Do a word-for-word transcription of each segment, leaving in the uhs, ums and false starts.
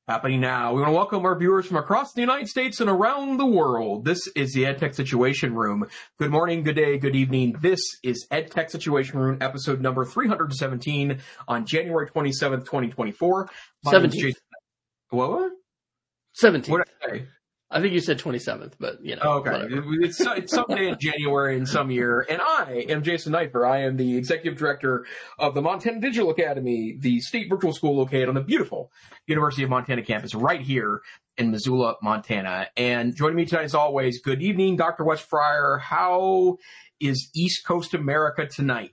Happening now. We want to welcome our viewers from across the United States and around the world. This is the EdTech Situation Room. Good morning, good day, good evening. This is EdTech Situation Room, episode number three hundred seventeen on January twenty-seventh, twenty twenty-four. seventeenth. What? seventeenth. What did I say? I think you said twenty-seventh, but, you know. Oh, okay. It's, it's some day in January in some year. And I am Jason Neiffer. I am the executive director of the Montana Digital Academy, the state virtual school located on the beautiful University of Montana campus right here in Missoula, Montana. And joining me tonight, as always, good evening, Doctor Wes Fryer. How is East Coast America tonight?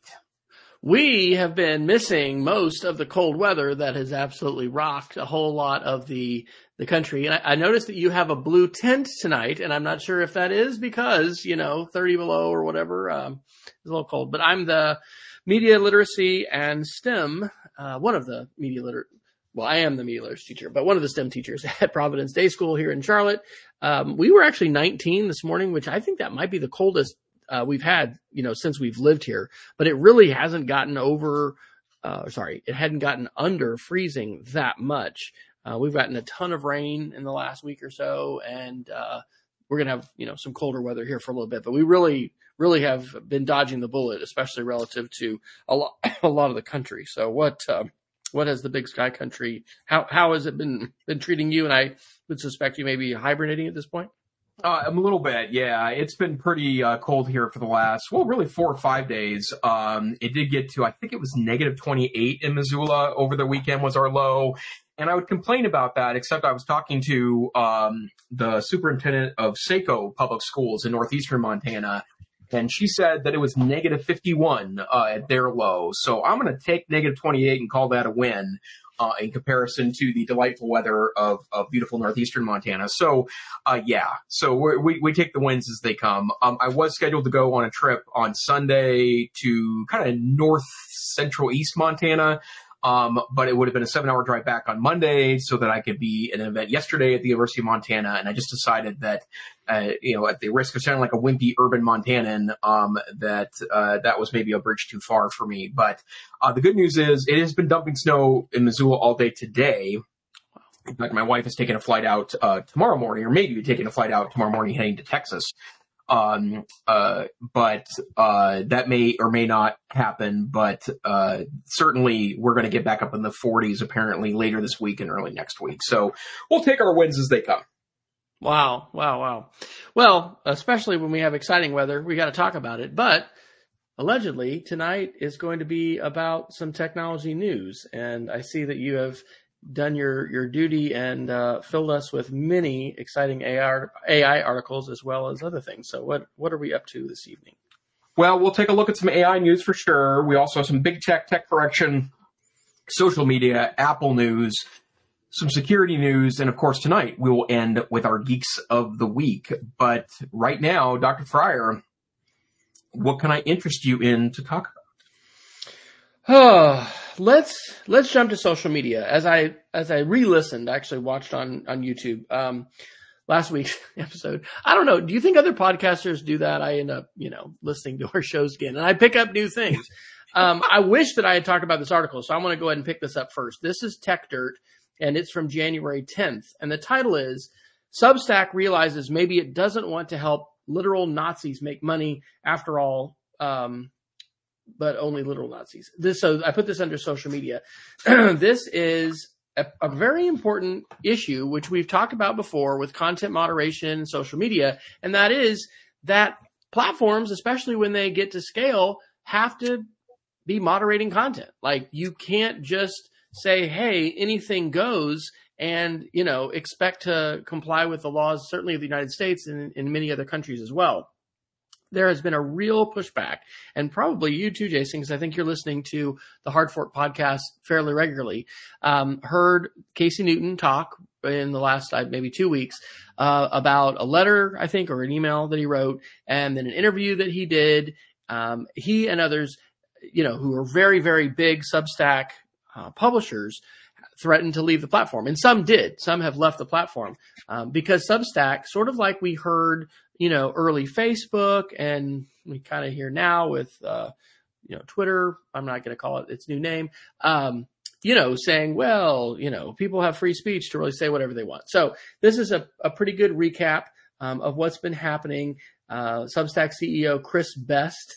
We have been missing most of the cold weather that has absolutely rocked a whole lot of the the country. And I, I noticed that you have a blue tent tonight, and I'm not sure if that is because, you know, thirty below or whatever. Um, it's a little cold. But I'm the media literacy and STEM, uh, one of the media liter. Well, I am the media literacy teacher, but one of the STEM teachers at Providence Day School here in Charlotte. Um, we were actually nineteen this morning, which I think that might be the coldest Uh, we've had, you know, since we've lived here, but it really hasn't gotten over, uh, sorry, it hadn't gotten under freezing that much. Uh, we've gotten a ton of rain in the last week or so, and uh, we're going to have, you know, some colder weather here for a little bit, but we really, really have been dodging the bullet, especially relative to a lot, a lot of the country. So what, uh, what has the Big Sky country, how, how has it been, been treating you? And I would suspect you may be hibernating at this point. Uh, a little bit, yeah. It's been pretty uh, cold here for the last, well, really four or five days. Um, it did get to, I think it was negative twenty-eight in Missoula over the weekend was our low. And I would complain about that, except I was talking to um, the superintendent of Saco Public Schools in northeastern Montana, and she said that it was negative fifty-one uh, at their low. So I'm going to take negative twenty-eight and call that a win. Uh, in comparison to the delightful weather of, of beautiful northeastern Montana. So, uh, yeah, so we're, we we take the wins as they come. Um, I was scheduled to go on a trip on Sunday to kind of north central east Montana, um, but it would have been a seven-hour drive back on Monday so that I could be at an event yesterday at the University of Montana, and I just decided that, uh, you know, at the risk of sounding like a wimpy urban Montanan, um, that uh, that was maybe a bridge too far for me. But uh, the good news is it has been dumping snow in Missoula all day today. In fact, my wife is taking a flight out uh, tomorrow morning, or maybe taking a flight out tomorrow morning heading to Texas. Um, uh, but, uh, that may or may not happen, but, uh, certainly we're going to get back up in the forties apparently later this week and early next week. So we'll take our wins as they come. Wow. Wow. Wow. Well, especially when we have exciting weather, we got to talk about it, but allegedly tonight is going to be about some technology news. And I see that you have done your, your duty and uh, filled us with many exciting A I, A I articles as well as other things. So what, what are we up to this evening? Well, we'll take a look at some A I news for sure. We also have some big tech, tech correction, social media, Apple news, some security news, and of course tonight we will end with our Geeks of the Week. But right now, Doctor Fryer, what can I interest you in to talk about? Oh, let's let's jump to social media. As I as I re-listened, I actually watched on on YouTube um, last week's episode. I don't know. Do you think other podcasters do that? I end up, you know, listening to our shows again, and I pick up new things. um, I wish that I had talked about this article, so I'm going to go ahead and pick this up first. This is Tech Dirt, and it's from January tenth, and the title is "Substack realizes maybe it doesn't want to help literal Nazis make money after all." Um, but only literal Nazis. This, so I put this under social media. This is a, a very important issue, which we've talked about before with content moderation and social media. And that is that platforms, especially when they get to scale, have to be moderating content. Like you can't just say, hey, anything goes and, you know, expect to comply with the laws, certainly of the United States and in many other countries as well. There has been a real pushback, and probably you too, Jason, because I think you're listening to the Hard Fork podcast fairly regularly, um, heard Casey Newton talk in the last uh, maybe two weeks uh, about a letter, I think, or an email that he wrote, and then an interview that he did. Um, he and others, you know, who are very, very big Substack uh, publishers threatened to leave the platform. And some did. Some have left the platform um, because Substack, sort of like we heard, you know, early Facebook, and we kind of hear now with, uh, you know, Twitter. I'm not going to call it its new name. Um, you know, saying, well, you know, people have free speech to really say whatever they want. So this is a, a pretty good recap um, of what's been happening. Uh, Substack C E O Chris Best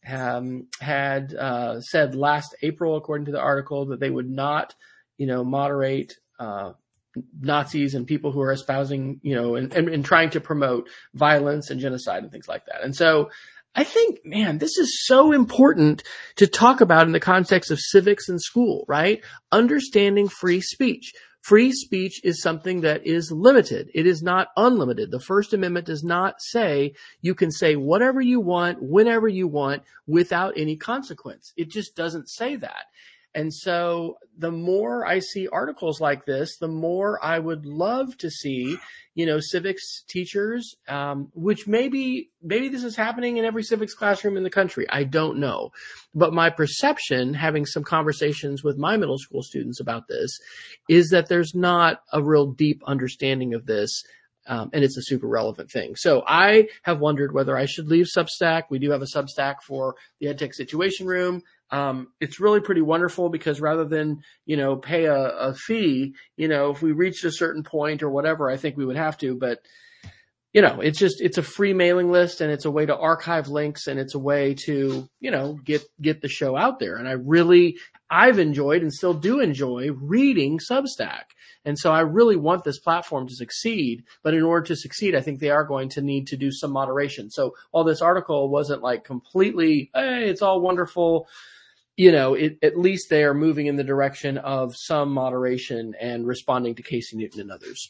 um, had uh, said last April, according to the article, that they would not, you know, moderate uh, Nazis and people who are espousing, you know, and, and, and trying to promote violence and genocide and things like that. And so I think, man, this is so important to talk about in the context of civics in school, right? Understanding free speech. Free speech is something that is limited. It is not unlimited. The First Amendment does not say you can say whatever you want, whenever you want, without any consequence. It just doesn't say that. And so the more I see articles like this, the more I would love to see, you know, civics teachers, um, which maybe, maybe this is happening in every civics classroom in the country. I don't know. But my perception, having some conversations with my middle school students about this, is that there's not a real deep understanding of this. Um, and it's a super relevant thing. So I have wondered whether I should leave Substack. We do have a Substack for the EdTech Situation Room. Um, it's really pretty wonderful because rather than, you know, pay a, a fee, you know, if we reached a certain point or whatever, I think we would have to, but you know, it's just, it's a free mailing list and it's a way to archive links and it's a way to, you know, get, get the show out there. And I really, I've enjoyed and still do enjoy reading Substack. And so I really want this platform to succeed, but in order to succeed, I think they are going to need to do some moderation. So while this article wasn't like completely, hey, it's all wonderful, you know, it, at least they are moving in the direction of some moderation and responding to Casey Newton and others.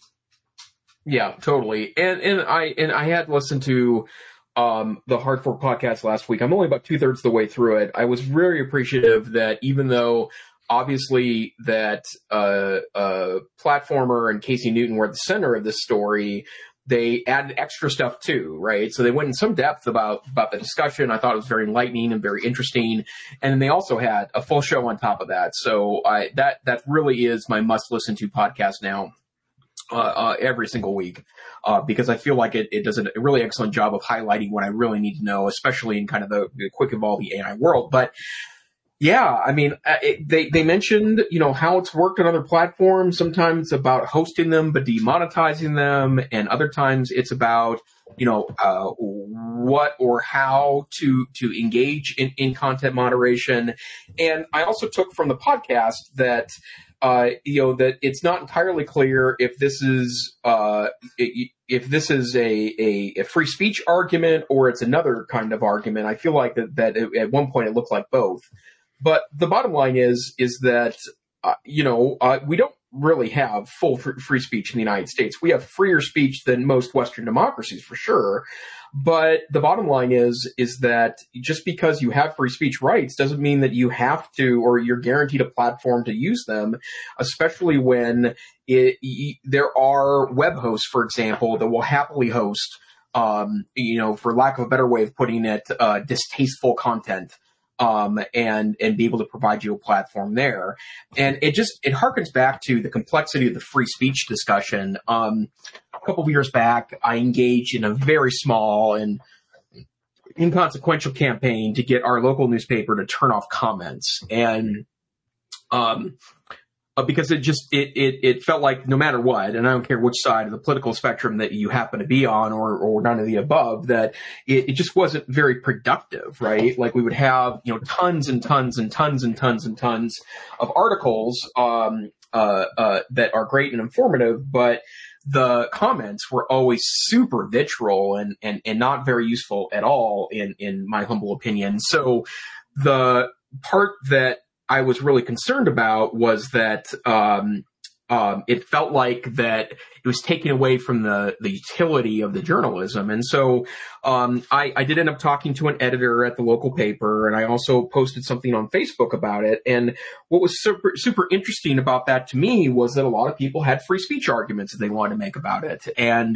Yeah, totally. And and I and I had listened to um, the Hard Fork podcast last week. I'm only about two thirds of the way through it. I was very appreciative that even though obviously that uh, uh, Platformer and Casey Newton were at the center of this story, they added extra stuff too, right? So they went in some depth about, about the discussion. I thought it was very enlightening and very interesting. And then they also had a full show on top of that. So I, that, that really is my must listen to podcast now, uh, uh, every single week, uh, because I feel like it, it does a really excellent job of highlighting what I really need to know, especially in kind of the, the quick evolving A I world. But yeah, I mean, it, they, they mentioned, you know, how it's worked on other platforms. Sometimes it's about hosting them, but demonetizing them. And other times it's about, you know, uh, what or how to, to engage in, in content moderation. And I also took from the podcast that, uh, you know, that it's not entirely clear if this is, uh, if this is a, a, a free speech argument or it's another kind of argument. I feel like that, that at one point it looked like both. But the bottom line is, is that, uh, you know, uh, we don't really have full fr- free speech in the United States. We have freer speech than most Western democracies for sure. But the bottom line is, is that just because you have free speech rights doesn't mean that you have to, or you're guaranteed a platform to use them, especially when it, y- there are web hosts, for example, that will happily host, um, you know, for lack of a better way of putting it, uh, distasteful content. Um, and, and be able to provide you a platform there. And it just, it harkens back to the complexity of the free speech discussion. Um, a couple of years back, I engaged in a very small and inconsequential campaign to get our local newspaper to turn off comments. And, um, Uh, because it just, it, it, it felt like no matter what, and I don't care which side of the political spectrum that you happen to be on or, or none of the above, that it, it just wasn't very productive, right? Like we would have, you know, tons and tons and tons and tons and tons of articles, um, uh, uh, that are great and informative, but the comments were always super vitriol and, and, and not very useful at all in, in my humble opinion. So the part that I was really concerned about was that um, um, it felt like that it was taken away from the, the utility of the journalism. And so um, I, I did end up talking to an editor at the local paper, and I also posted something on Facebook about it. And what was super, super interesting about that to me was that a lot of people had free speech arguments that they wanted to make about it. And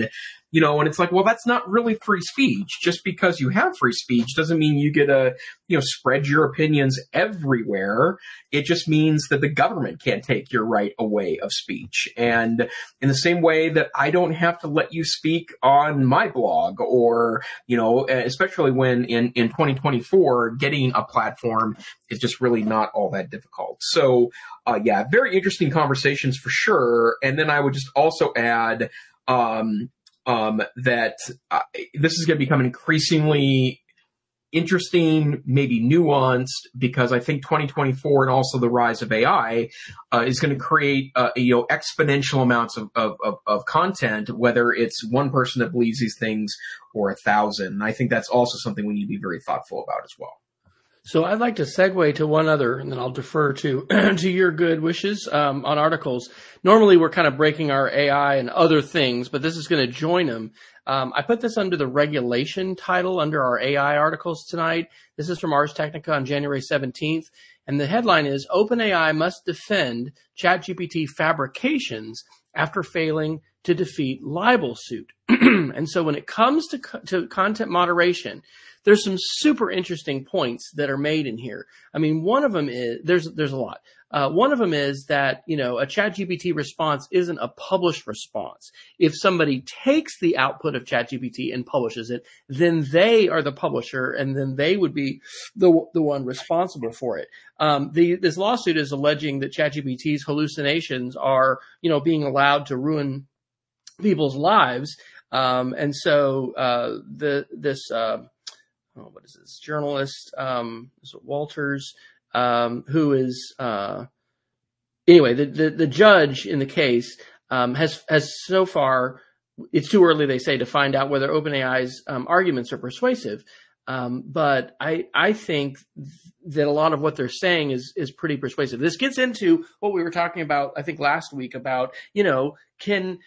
You know, and it's like, well, that's not really free speech. Just because you have free speech doesn't mean you get to, you know, spread your opinions everywhere. It just means that the government can't take your right away of speech. And in the same way that I don't have to let you speak on my blog, or, you know, especially when in, in twenty twenty-four, getting a platform is just really not all that difficult. So, uh, yeah, very interesting conversations for sure. And then I would just also add, um, Um, that uh, this is going to become increasingly interesting, maybe nuanced, because I think twenty twenty-four and also the rise of A I uh, is going to create uh, you know exponential amounts of, of, of, of content, whether it's one person that believes these things or a thousand. And I think that's also something we need to be very thoughtful about as well. So I'd like to segue to one other, and then I'll defer to to your good wishes um, on articles. Normally, we're kind of breaking our A I and other things, but this is going to join them. Um, I put this under the regulation title under our A I articles tonight. This is from Ars Technica on January seventeenth, and the headline is OpenAI must defend ChatGPT fabrications after failing to defeat libel suit. And so when it comes to co- to content moderation, there's some super interesting points that are made in here. I mean, one of them is, there's, there's a lot. Uh, one of them is that, you know, a ChatGPT response isn't a published response. If somebody takes the output of ChatGPT and publishes it, then they are the publisher, and then they would be the, the one responsible for it. Um, the, this lawsuit is alleging that ChatGPT's hallucinations are, you know, being allowed to ruin people's lives. Um, and so, uh, the, this, uh, Oh, what is this journalist, um, is it Walters, um, who is, uh, anyway, the, the, the judge in the case, um, has, has so far, it's too early, they say, to find out whether OpenAI's, um, arguments are persuasive. Um, but I, I think that a lot of what they're saying is, is pretty persuasive. This gets into what we were talking about, I think last week, about, you know, can,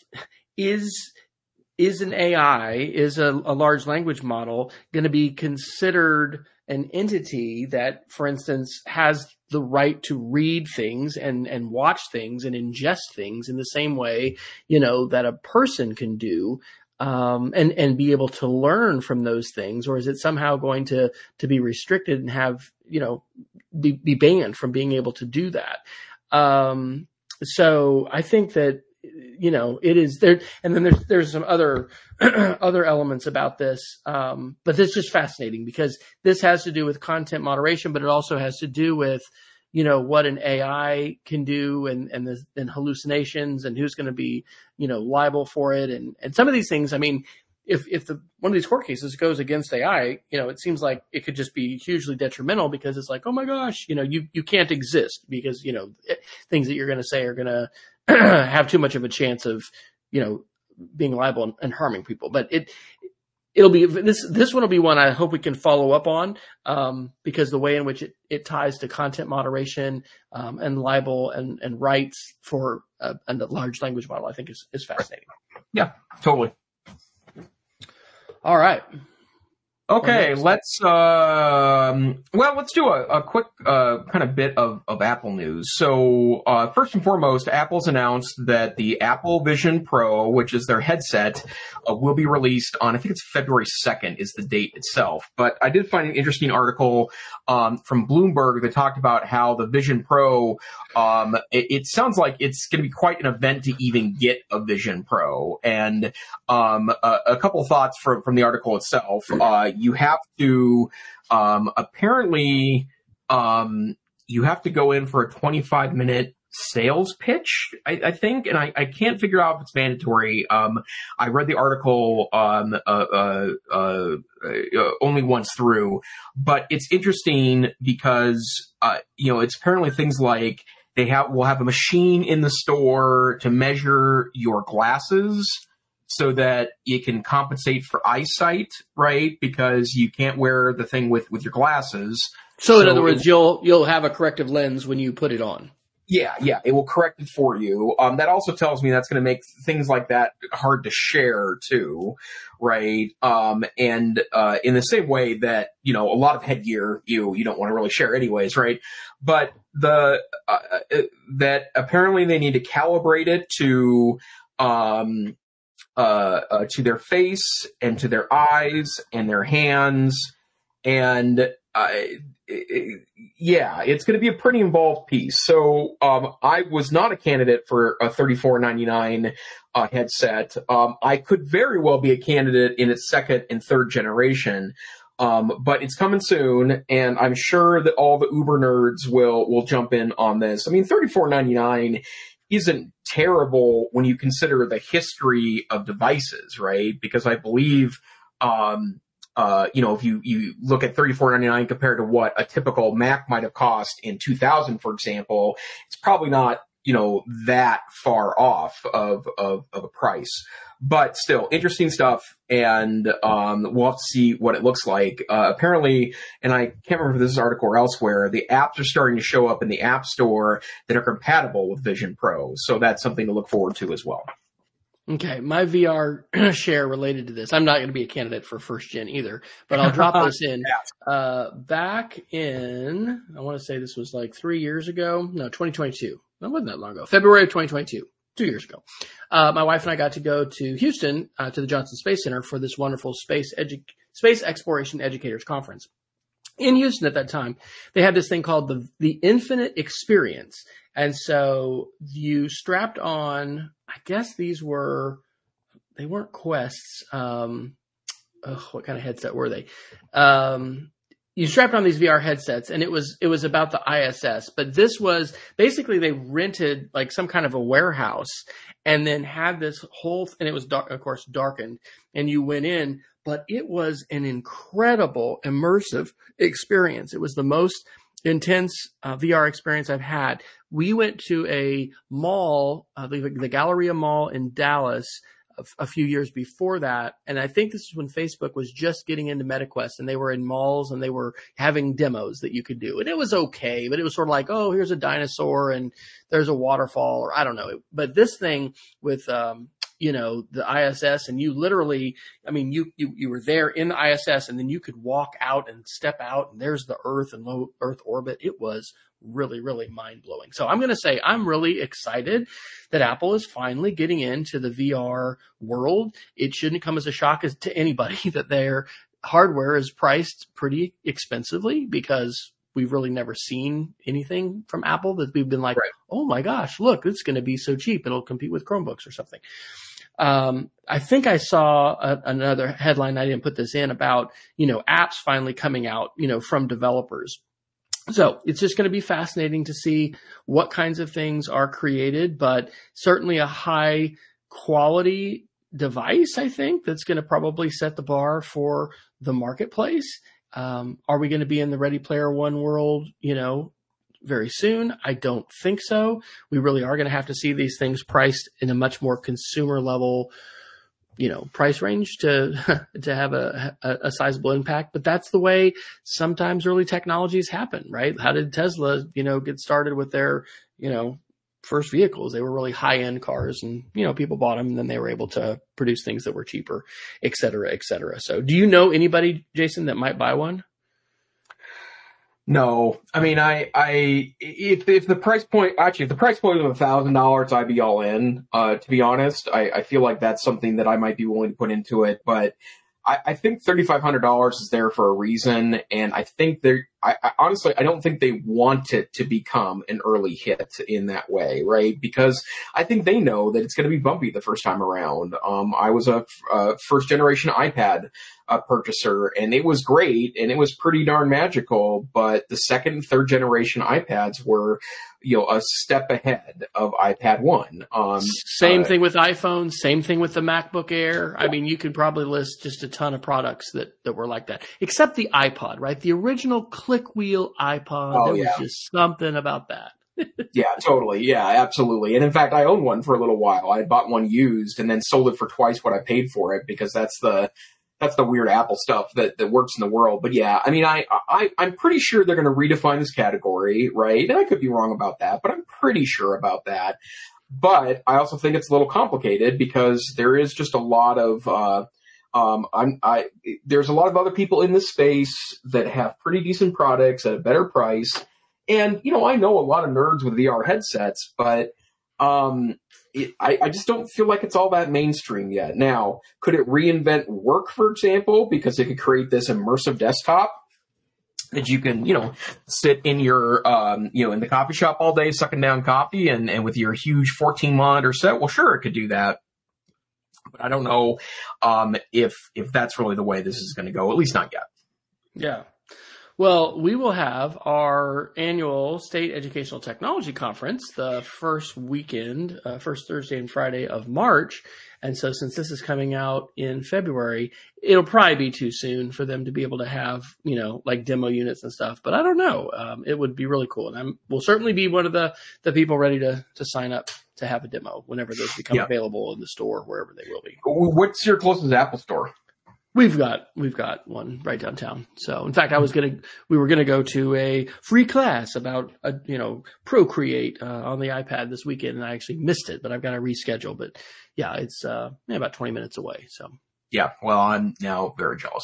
is, Is an A I, is a, a large language model going to be considered an entity that, for instance, has the right to read things and, and watch things and ingest things in the same way, you know, that a person can do, um, and, and be able to learn from those things? Or is it somehow going to, to be restricted and have, you know, be, be banned from being able to do that? Um, so I think that, you know, it is there. And then there's, there's some other, other elements about this. Um, but this is just fascinating because this has to do with content moderation, but it also has to do with, you know, what an A I can do, and, and the, and hallucinations, and who's going to be, you know, liable for it. And, and some of these things, I mean, if, if the, one of these court cases goes against A I, you know, it seems like it could just be hugely detrimental, because it's like, oh my gosh, you know, you, you can't exist because, you know, it, things that you're going to say are going to have too much of a chance of, you know, being liable and, and harming people. But it, it'll be, this, this one will be one I hope we can follow up on, um, because the way in which it, it ties to content moderation, um, and libel and, and rights for a, a large language model, I think is, is fascinating. Yeah, totally. All right. Okay, let's, um, well, let's do a, a quick, uh, kind of bit of, of Apple news. So, uh, first and foremost, Apple's announced that the Apple Vision Pro, which is their headset, uh, will be released on, I think it's February second is the date itself. But I did find an interesting article, um, from Bloomberg that talked about how the Vision Pro, um, it, it sounds like it's going to be quite an event to even get a Vision Pro. And, um, a, a couple thoughts from, from the article itself. Uh, You have to, um, apparently, um, you have to go in for a twenty-five minute sales pitch, I, I think, and I, I can't figure out if it's mandatory. Um, I read the article, um, uh, uh, uh, uh, only once through, but it's interesting because, uh, you know, it's apparently things like they have, will have a machine in the store to measure your glasses, so that you can compensate for eyesight, right? Because you can't wear the thing with, with your glasses. So, so in other words, you'll you'll have a corrective lens when you put it on. Yeah, yeah, it will correct it for you. Um, that also tells me that's going to make things like that hard to share too, right? Um, and uh, in the same way that, you know, a lot of headgear you you don't want to really share anyways, right? But the uh, uh, that apparently they need to calibrate it to. Um, uh, uh, to their face and to their eyes and their hands. And uh, it, yeah, it's going to be a pretty involved piece. So um, I was not a candidate for a thirty-four ninety-nine uh, headset. Um, I could very well be a candidate in its second and third generation. Um, but it's coming soon, and I'm sure that all the Uber nerds will will jump in on this. I mean, thirty-four ninety-nine isn't terrible when you consider the history of devices, right? Because I believe, um, uh, you know, if you, you look at thirty-four ninety-nine compared to what a typical Mac might have cost in two thousand, for example, it's probably not, you know, that far off of, of, of a price. But still, interesting stuff, and um, we'll have to see what it looks like. Uh, apparently, and I can't remember if this is article or elsewhere, the apps are starting to show up in the App Store that are compatible with Vision Pro. So that's something to look forward to as well. Okay, my V R share related to this. I'm not going to be a candidate for first gen either, but I'll drop this in. Uh, back in, I want to say this was like three years ago. No, twenty twenty-two. That wasn't that long ago. February of twenty twenty-two. Two years ago. Uh, my wife and I got to go to Houston, uh, to the Johnson Space Center for this wonderful space edu- space exploration educators conference. In Houston at that time, they had this thing called the, the Infinite Experience. And so you strapped on, I guess these were, they weren't Quests. Um, oh, what kind of headset were they? Um, You strapped on these V R headsets, and it was it was about the I S S. But this was basically they rented like some kind of a warehouse, and then had this whole and it was dark, of course darkened, and you went in. But it was an incredible immersive experience. It was the most intense uh, V R experience I've had. We went to a mall, uh, the, the Galleria Mall in Dallas, a few years before that. And I think this is when Facebook was just getting into MetaQuest, and they were in malls and they were having demos that you could do. And it was okay, but it was sort of like, oh, here's a dinosaur and there's a waterfall, or I don't know. But this thing with, um, you know, the I S S, and you literally, I mean, you, you, you were there in the I S S, and then you could walk out and step out, and there's the Earth and low Earth orbit. It was really, really mind blowing. So I'm going to say I'm really excited that Apple is finally getting into the V R world. It shouldn't come as a shock as to anybody that their hardware is priced pretty expensively, because we've really never seen anything from Apple that we've been like, right. Oh my gosh, look, it's going to be so cheap. It'll compete with Chromebooks or something. Um, I think I saw a, another headline. I didn't put this in about, you know, apps finally coming out, you know, from developers. So it's just going to be fascinating to see what kinds of things are created, but certainly a high quality device, I think, that's going to probably set the bar for the marketplace. Um, are we going to be in the Ready Player One world, you know, very soon? I don't think so. We really are going to have to see these things priced in a much more consumer level, you know, price range to to have a, a, a sizable impact. But that's the way sometimes early technologies happen, right? How did Tesla, you know, get started with their, you know, first vehicles? They were really high-end cars, and, you know, people bought them, and then they were able to produce things that were cheaper, et cetera, et cetera. So do you know anybody, Jason, that might buy one? No, I mean, I, I, if, if the price point, actually, if the price point was a thousand dollars, I'd be all in. Uh, to be honest, I, I feel like that's something that I might be willing to put into it, but I, I think thirty-five hundred dollars is there for a reason. And I think they're, I, I honestly, I don't think they want it to become an early hit in that way, right? Because I think they know that it's going to be bumpy the first time around. Um, I was a, a first generation iPad uh, purchaser, and it was great, and it was pretty darn magical. But the second and third generation iPads were, you know, a step ahead of iPad one. Um, same uh, thing with iPhone, same thing with the MacBook Air. I mean, you could probably list just a ton of products that, that were like that, except the iPod, right? The original click wheel iPod. Oh, there yeah. was just something about that. Yeah, totally. Yeah, absolutely. And in fact, I owned one for a little while. I bought one used and then sold it for twice what I paid for it, because that's the, that's the weird Apple stuff that, that works in the world. But yeah, I mean, I, I, I'm pretty sure they're going to redefine this category, right? And I could be wrong about that, but I'm pretty sure about that. But I also think it's a little complicated, because there is just a lot of, uh, um, I'm, I, there's a lot of other people in this space that have pretty decent products at a better price. And, you know, I know a lot of nerds with V R headsets, but Um, it, I, I just don't feel like it's all that mainstream yet. Now, could it reinvent work, for example, because it could create this immersive desktop that you can, you know, sit in your, um, you know, in the coffee shop all day, sucking down coffee and, and with your huge fourteen monitor set? Well, sure, it could do that. But I don't know, um, if, if that's really the way this is going to go, at least not yet. Yeah. Well, we will have our annual State Educational Technology Conference the first weekend, uh, first Thursday and Friday of March. And so since this is coming out in February, it'll probably be too soon for them to be able to have, you know, like demo units and stuff. But I don't know. Um, it would be really cool. And I'm, we'll certainly be one of the, the people ready to, to sign up to have a demo whenever those become yeah. available in the store, wherever they will be. What's your closest Apple store? We've got we've got one right downtown. So in fact, I was gonna we were gonna go to a free class about a, you know Procreate uh, on the iPad this weekend, and I actually missed it. But I've got to reschedule. But yeah, it's uh, yeah, about twenty minutes away. So yeah, well, I'm now very jealous.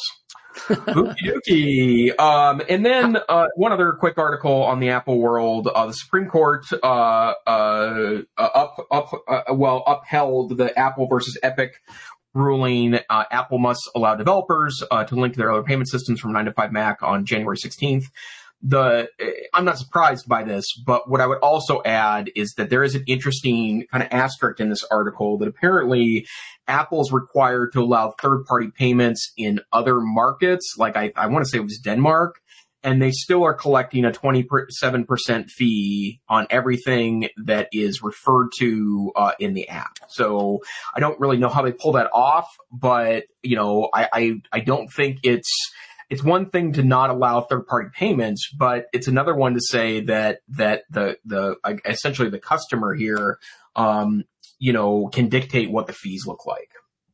Okie dokie. Um, and then uh, one other quick article on the Apple world: uh, the Supreme Court uh, uh, up up uh, well upheld the Apple versus Epic ruling. uh, Apple must allow developers uh, to link their other payment systems from nine to five Mac on January sixteenth. The I'm not surprised by this, but what I would also add is that there is an interesting kind of asterisk in this article that apparently Apple's required to allow third-party payments in other markets, like I, I want to say it was Denmark, and they still are collecting a twenty-seven percent fee on everything that is referred to uh, in the app. So I don't really know how they pull that off, but you know, I I, I don't think it's it's one thing to not allow third-party payments, but it's another one to say that that the the essentially the customer here, um, you know, can dictate what the fees look like.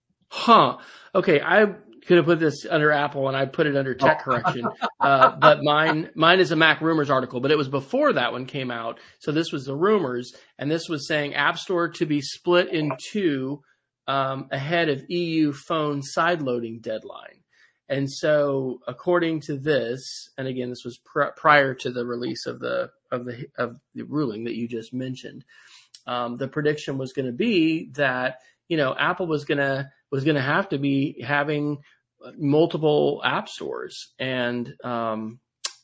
Huh. Okay. I could have put this under Apple and I put it under tech correction. Uh, but mine, mine is a Mac Rumors article, but it was before that one came out. So this was the rumors, and this was saying App Store to be split in two, um, ahead of E U phone sideloading deadline. And so according to this, and again, this was pr- prior to the release of the, of the, of the ruling that you just mentioned. Um, the prediction was going to be that, you know, Apple was going to, was going to have to be having multiple app stores. And, um,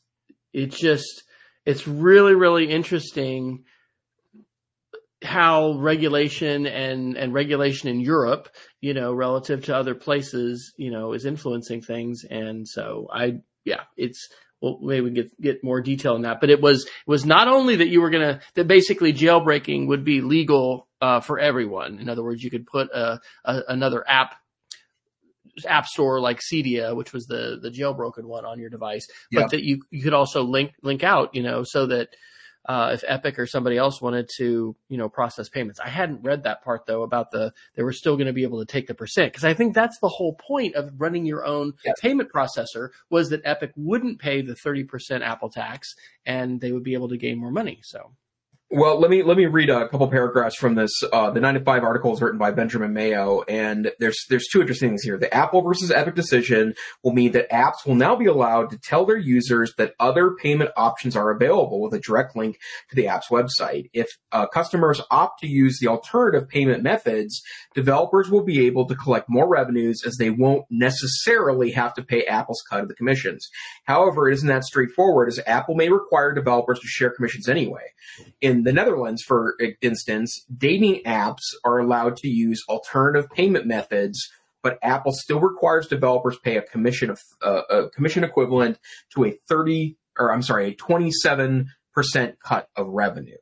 it's just, it's really, really interesting how regulation and, and regulation in Europe, you know, relative to other places, you know, is influencing things. And so I, yeah, it's, well, maybe we can get, get more detail on that, but it was, it was not only that you were going to, that basically jailbreaking would be legal, uh, for everyone. In other words, you could put a, a another app, app store like Cydia, which was the, the jailbroken one on your device, but yeah. that you, you could also link, link out, you know, so that, uh, if Epic or somebody else wanted to, you know, process payments. I hadn't read that part though about the, they were still going to be able to take the percent. Cause I think that's the whole point of running your own yes. payment processor, was that Epic wouldn't pay the thirty percent Apple tax and they would be able to gain more money. So. Well, let me let me read a couple paragraphs from this. Uh, the nine to five article is written by Benjamin Mayo, and there's there's two interesting things here. The Apple versus Epic decision will mean that apps will now be allowed to tell their users that other payment options are available with a direct link to the app's website. If uh, customers opt to use the alternative payment methods, developers will be able to collect more revenues, as they won't necessarily have to pay Apple's cut of the commissions. However, it isn't that straightforward, as Apple may require developers to share commissions anyway. In the Netherlands, for instance, dating apps are allowed to use alternative payment methods, but Apple still requires developers pay a commission of uh, a commission equivalent to a thirty, or I'm sorry, a twenty-seven percent cut of revenue.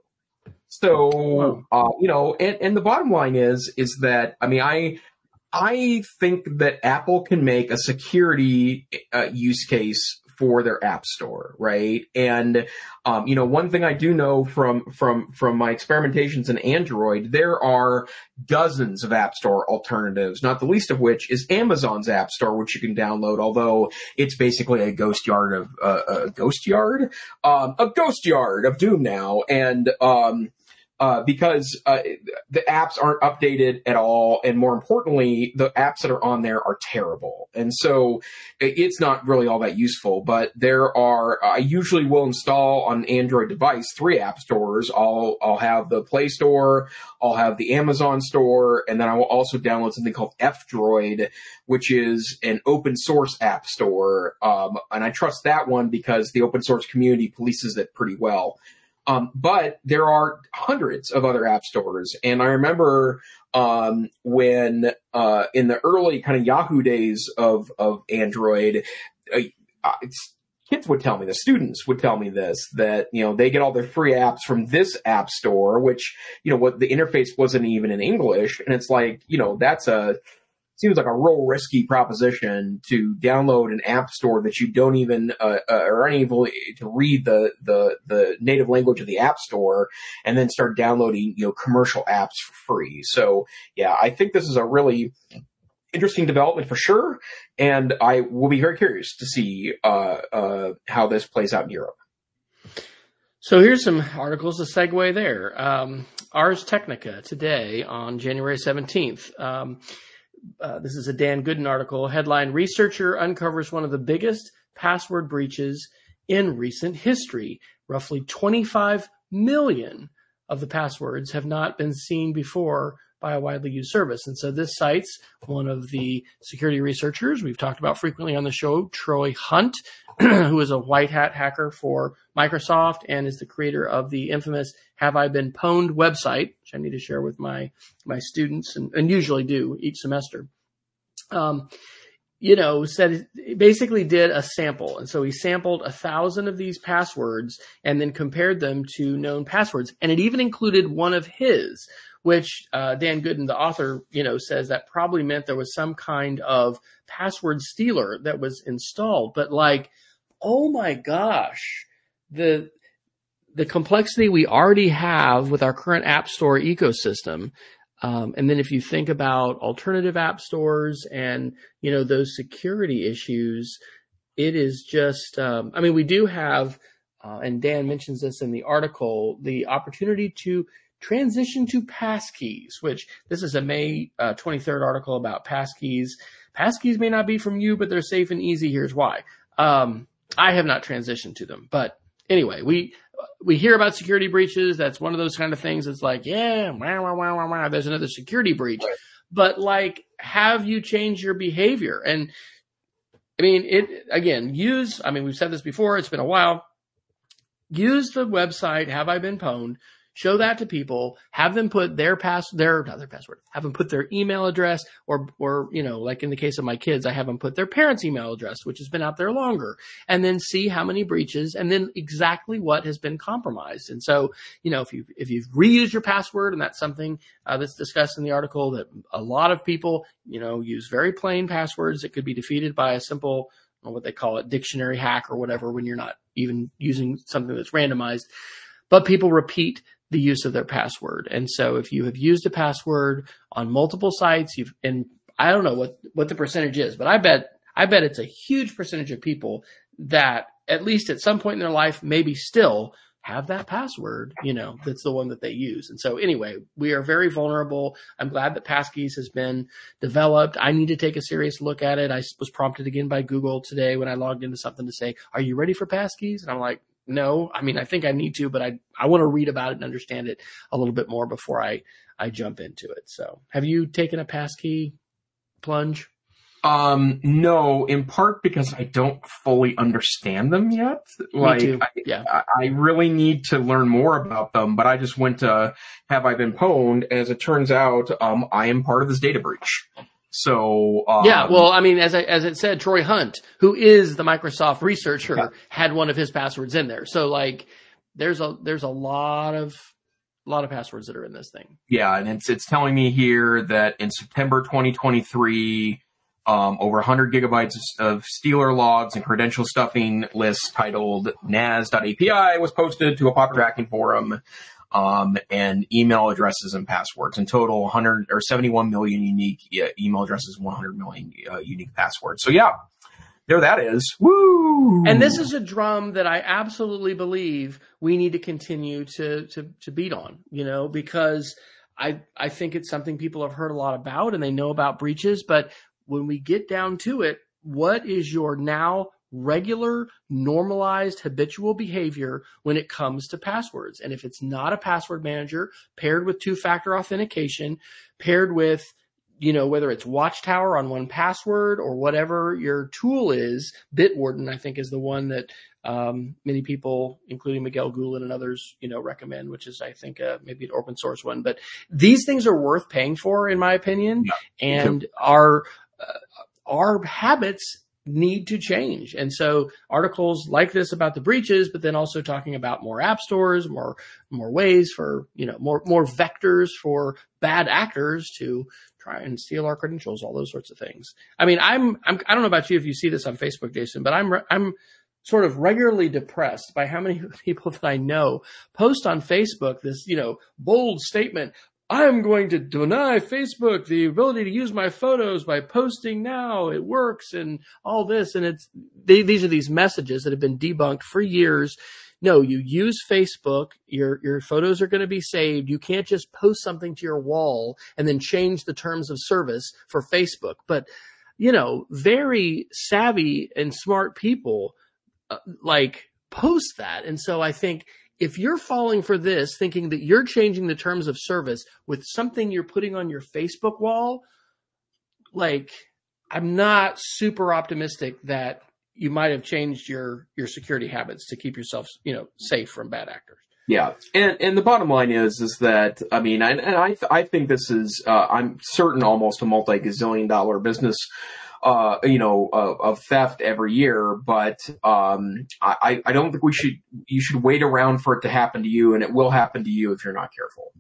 So, uh, you know, and, and the bottom line is, is that, I mean, I, I think that Apple can make a security uh, use case for their app store, right? And, um, you know, one thing I do know from, from, from my experimentations in Android, there are dozens of app store alternatives, not the least of which is Amazon's app store, which you can download, although it's basically a ghost yard of, uh, a ghost yard, um, a ghost yard of doom now. And, um, uh, because uh, the apps aren't updated at all. And more importantly, the apps that are on there are terrible. And so it's not really all that useful. But there are, I usually will install on an Android device three app stores. I'll, I'll have the Play Store, I'll have the Amazon Store, and then I will also download something called F-Droid, which is an open source app store. Um, and I trust that one because the open source community polices it pretty well. Um, but there are hundreds of other app stores. And I remember um, when uh, in the early kind of Yahoo days of, of Android, uh, it's, kids would tell me, the students would tell me this, that, you know, they get all their free apps from this app store, which, you know, what the interface wasn't even in English. And it's like, you know, that's a, seems like a real risky proposition to download an app store that you don't even, uh, uh, are unable to read the, the, the native language of the app store and then start downloading, you know, commercial apps for free. So yeah, I think this is a really interesting development for sure. And I will be very curious to see, uh, uh, how this plays out in Europe. So here's some articles to segue there. Um, Ars Technica today on January seventeenth. Um, Uh, this is a Dan Gooden article. Headline: Researcher uncovers one of the biggest password breaches in recent history. Roughly twenty-five million of the passwords have not been seen before by a widely used service. And so this cites one of the security researchers we've talked about frequently on the show, Troy Hunt, who is a white hat hacker for Microsoft and is the creator of the infamous Have I Been Pwned website, which I need to share with my, my students and, and usually do each semester. Um, you know, said basically did a sample. And so he sampled a thousand of these passwords and then compared them to known passwords. And it even included one of his, which uh, Dan Gooden, the author, you know, says that probably meant there was some kind of password stealer that was installed. But like, oh my gosh, the the complexity we already have with our current app store ecosystem. Um, and then if you think about alternative app stores and, you know, those security issues, it is just, um, I mean, we do have, uh, and Dan mentions this in the article, the opportunity to transition to passkeys, which this is a May uh, twenty-third article about passkeys. Passkeys may not be from you, but they're safe and easy. Here's why. Um, I have not transitioned to them, but anyway, we, we hear about security breaches. That's one of those kind of things. It's like, yeah, wah, wah, wah, wah, wah, there's another security breach, right. But like, have you changed your behavior? And I mean, it, again, use, I mean, we've said this before, it's been a while. Use the website, Have I Been Pwned? Show that to people, have them put their pass, their, not their password, have them put their email address or, or, you know, like in the case of my kids, I have them put their parents' email address, which has been out there longer, and then see how many breaches and then exactly what has been compromised. And so, you know, if you, if you've reused your password, and that's something uh, that's discussed in the article, that a lot of people, you know, use very plain passwords that could be defeated by a simple, what they call it, dictionary hack or whatever, when you're not even using something that's randomized, but people repeat the use of their password. And so if you have used a password on multiple sites, you've, and I don't know what, what the percentage is, but I bet, I bet it's a huge percentage of people that at least at some point in their life, maybe still have that password, you know, that's the one that they use. And so anyway, we are very vulnerable. I'm glad that Passkeys has been developed. I need to take a serious look at it. I was prompted again by Google today when I logged into something to say, are you ready for Passkeys? And I'm like, no, I mean, I think I need to, but I, I want to read about it and understand it a little bit more before I, I jump into it. So have you taken a passkey plunge? Um, no, in part because I don't fully understand them yet. Like, Me too. I, yeah. I, I really need to learn more about them, but I just went to Have I Been Pwned? As it turns out, um, I am part of this data breach. So, um, yeah, well, I mean, as I, as it said, Troy Hunt, who is the Microsoft researcher, yeah. had one of his passwords in there. So like, there's a, there's a lot of, a lot of passwords that are in this thing. Yeah. And it's, it's telling me here that in September twenty twenty-three, um, over one hundred gigabytes of Stealer logs and credential stuffing lists titled N A S dot A P I was posted to a popular hacking forum. Um, and email addresses and passwords. In total, one hundred or seventy-one million unique uh, email addresses, one hundred million uh, unique passwords. So yeah, There that is. Woo! And this is a drum that I absolutely believe we need to continue to to to beat on, you know, because I I think it's something people have heard a lot about and they know about breaches, but when we get down to it, what is your now regular, normalized, habitual behavior when it comes to passwords? And if it's not a password manager paired with two-factor authentication, paired with, you know, whether it's Watchtower on one password or whatever your tool is, Bitwarden, I think, is the one that um, many people, including Miguel Gulen and others, you know, recommend, which is, I think, uh, maybe an open source one. But these things are worth paying for, in my opinion, yeah. and our uh, our habits need to change. And so articles like this about the breaches, but then also talking about more app stores, more, more ways for, you know, more, more vectors for bad actors to try and steal our credentials, all those sorts of things. I mean, I'm, I'm, I don't know about you if you see this on Facebook, Jason, but I'm, I'm sort of regularly depressed by how many people that I know post on Facebook this, you know, bold statement. I'm going to deny Facebook the ability to use my photos by posting now. It works and all this. And it's they, these are these messages that have been debunked for years. No, you use Facebook. Your your photos are going to be saved. You can't just post something to your wall and then change the terms of service for Facebook. But, you know, very savvy and smart people uh, like post that. And so I think, if you're falling for this, thinking that you're changing the terms of service with something you're putting on your Facebook wall, like, I'm not super optimistic that you might have changed your, your security habits to keep yourself, you know, safe from bad actors. Yeah. And, and the bottom line is, is that, I mean, and, and I, th- I think this is, uh, I'm certain almost a multi-gazillion dollar business, uh, you know, uh, of theft every year, but, um, I, I don't think we should, you should wait around for it to happen to you, and it will happen to you if you're not careful.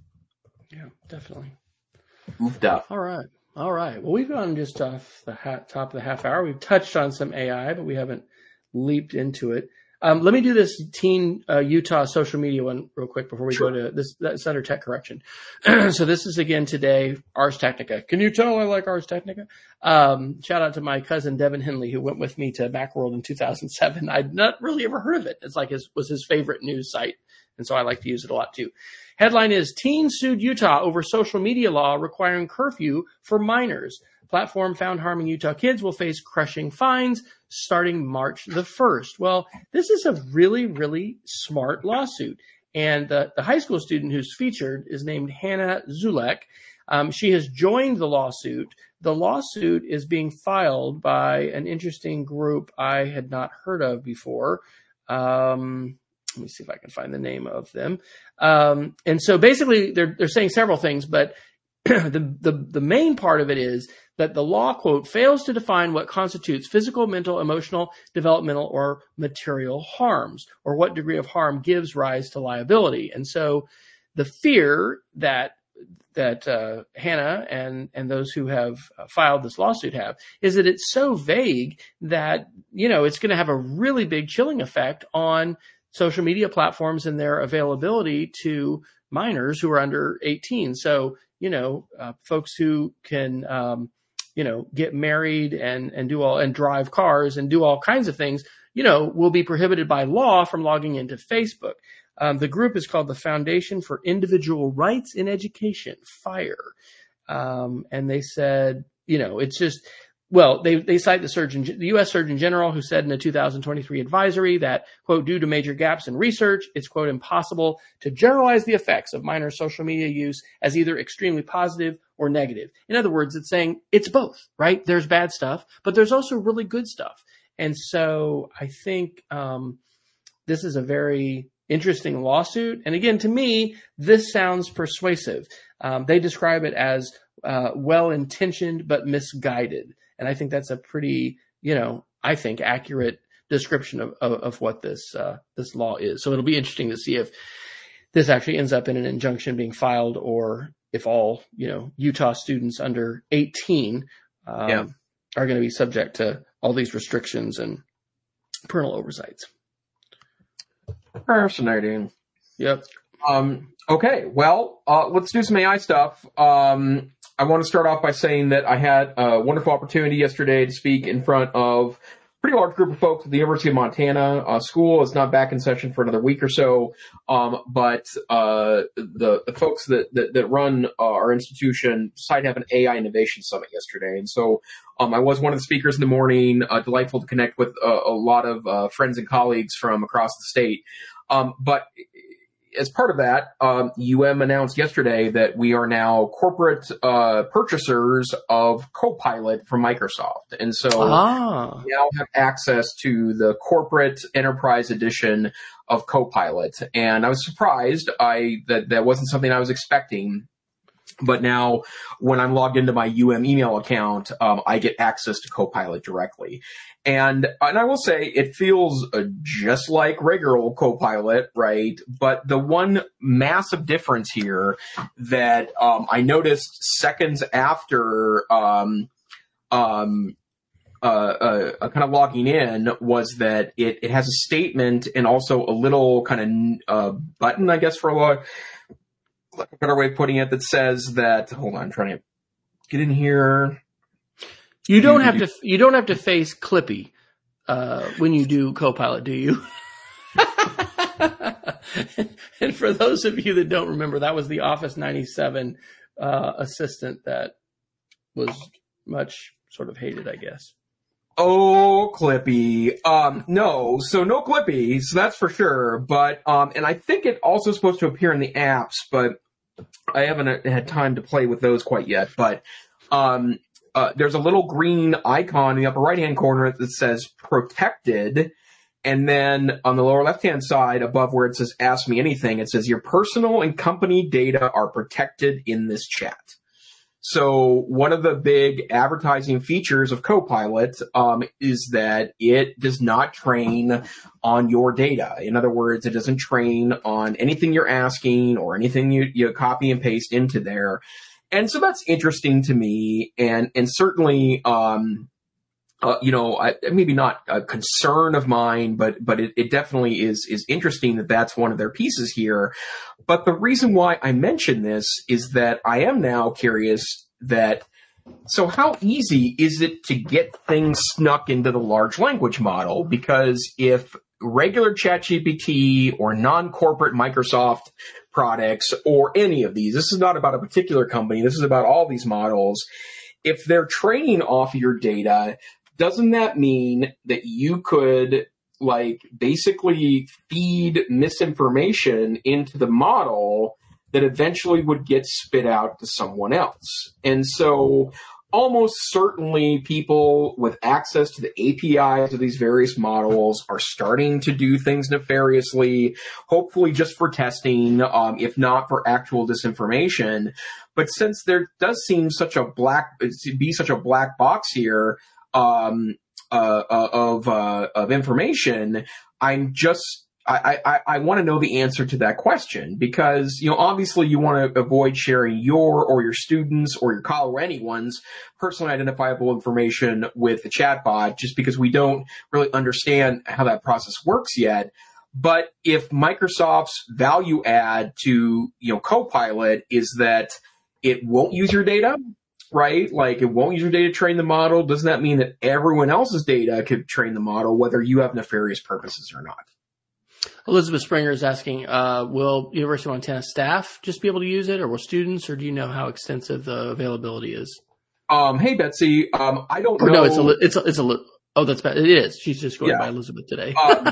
Yeah, definitely. Oofed up. All right. All right. Well, we've gone just off the ha- top of the half hour. We've touched on some A I, but we haven't leaped into it. Um, let me do this teen uh, Utah social media one real quick before we sure. go to this. That's under tech correction. So this is again today, Ars Technica. Can you tell I like Ars Technica? Um, shout out to my cousin Devin Henley, who went with me to Macworld in two thousand seven. I'd not really ever heard of it. It's like his was his favorite news site, and so I like to use it a lot too. Headline is: Teen sued Utah over social media law requiring curfew for minors. Platform found harming Utah kids will face crushing fines starting March the first. Well, this is a really, really smart lawsuit. And the, the high school student who's featured is named Hannah Zulek. Um, she has joined the lawsuit. The lawsuit is being filed by an interesting group I had not heard of before. Um, let me see if I can find the name of them. Um, and so basically they're, they're saying several things, but the, the, the main part of it is that the law, quote, fails to define what constitutes physical, mental, emotional, developmental, or material harms, or what degree of harm gives rise to liability. And so the fear that that uh, Hannah and, and those who have filed this lawsuit have is that it's so vague that, you know, it's going to have a really big chilling effect on social media platforms and their availability to minors who are under eighteen. So, you know, uh, folks who can, um, you know, get married and, and do all and drive cars and do all kinds of things, you know, will be prohibited by law from logging into Facebook. Um, the group is called the Foundation for Individual Rights in Education, FIRE. Um, and they said, you know, it's just, well, they, they cite the surgeon, the U S Surgeon General, who said in a two thousand twenty-three advisory that, quote, due to major gaps in research, it's, quote, impossible to generalize the effects of minor social media use as either extremely positive or negative. In other words, it's saying it's both, right? There's bad stuff, but there's also really good stuff. And so I think um, this is a very interesting lawsuit. And again, to me, this sounds persuasive. Um, they describe it as uh, well-intentioned but misguided. And I think that's a pretty, you know, I think accurate description of, of, of what this uh, this law is. So it'll be interesting to see if this actually ends up in an injunction being filed, or if all, you know, Utah students under eighteen um, yeah. are going to be subject to all these restrictions and parental oversights. Fascinating. Yep. Um, okay. Well, uh, let's do some A I stuff. Um, I want to start off by saying that I had a wonderful opportunity yesterday to speak in front of a pretty large group of folks at the University of Montana. Uh, school is not back in session for another week or so, um, but uh, the, the folks that, that, that run uh, our institution decided to have an A I Innovation Summit yesterday. And so um, I was one of the speakers in the morning, uh, delightful to connect with uh, a lot of uh, friends and colleagues from across the state. Um, but as part of that, um, U M announced yesterday that we are now corporate uh, purchasers of Copilot from Microsoft. And so ah. we now have access to the corporate enterprise edition of Copilot. And I was surprised I that that wasn't something I was expecting. But now when I'm logged into my U M email account, um, I get access to Copilot directly. And, and I will say it feels uh, just like regular old Copilot, right? But the one massive difference here that um, I noticed seconds after um, um, uh, uh, uh, kind of logging in was that it, it has a statement and also a little kind of uh, button, I guess, for a lot. Like a better way of putting it, that says that, hold on, I'm trying to get in here. You don't have to, you don't have to face Clippy, uh, when you do Copilot, do you? And for those of you that don't remember, that was the Office ninety-seven, uh, assistant that was much sort of hated, I guess. Oh, Clippy. Um, no, so no Clippy, so that's for sure. But, um, and I think it also is supposed to appear in the apps, but I haven't had time to play with those quite yet. But, um, uh, there's a little green icon in the upper right-hand corner that says protected. And then on the lower left-hand side, above where it says ask me anything, it says your personal and company data are protected in this chat. So one of the big advertising features of Copilot um, is that it does not train on your data. In other words, it doesn't train on anything you're asking or anything you, you copy and paste into there. And so that's interesting to me, and and certainly, um, uh, you know, I, maybe not a concern of mine, but but it, it definitely is is interesting that that's one of their pieces here. But the reason why I mention this is that I am now curious that, so how easy is it to get things snuck into the large language model? Because if regular ChatGPT or non-corporate Microsoft products or any of these, this is not about a particular company, this is about all these models, if they're training off your data, doesn't that mean that you could like basically feed misinformation into the model that eventually would get spit out to someone else? And so almost certainly people with access to the A P Is of these various models are starting to do things nefariously, hopefully just for testing, um, if not for actual disinformation. But since there does seem such a black, to be such a black box here, um, uh, uh, of, uh, of information, I'm just, I, I, I want to know the answer to that question, because, you know, obviously you want to avoid sharing your or your students or your colleague or anyone's personally identifiable information with the chatbot, just because we don't really understand how that process works yet. But if Microsoft's value add to, you know, Copilot is that it won't use your data, right? Like it won't use your data to train the model, doesn't that mean that everyone else's data could train the model, whether you have nefarious purposes or not? Elizabeth Springer is asking, uh, will University of Montana staff just be able to use it, or will students, or do you know how extensive the availability is? Um, hey, Betsy, um, I don't or know. No, it's a, it's a, it's a, oh, that's bad. It is. She's just going yeah. by Elizabeth today. um,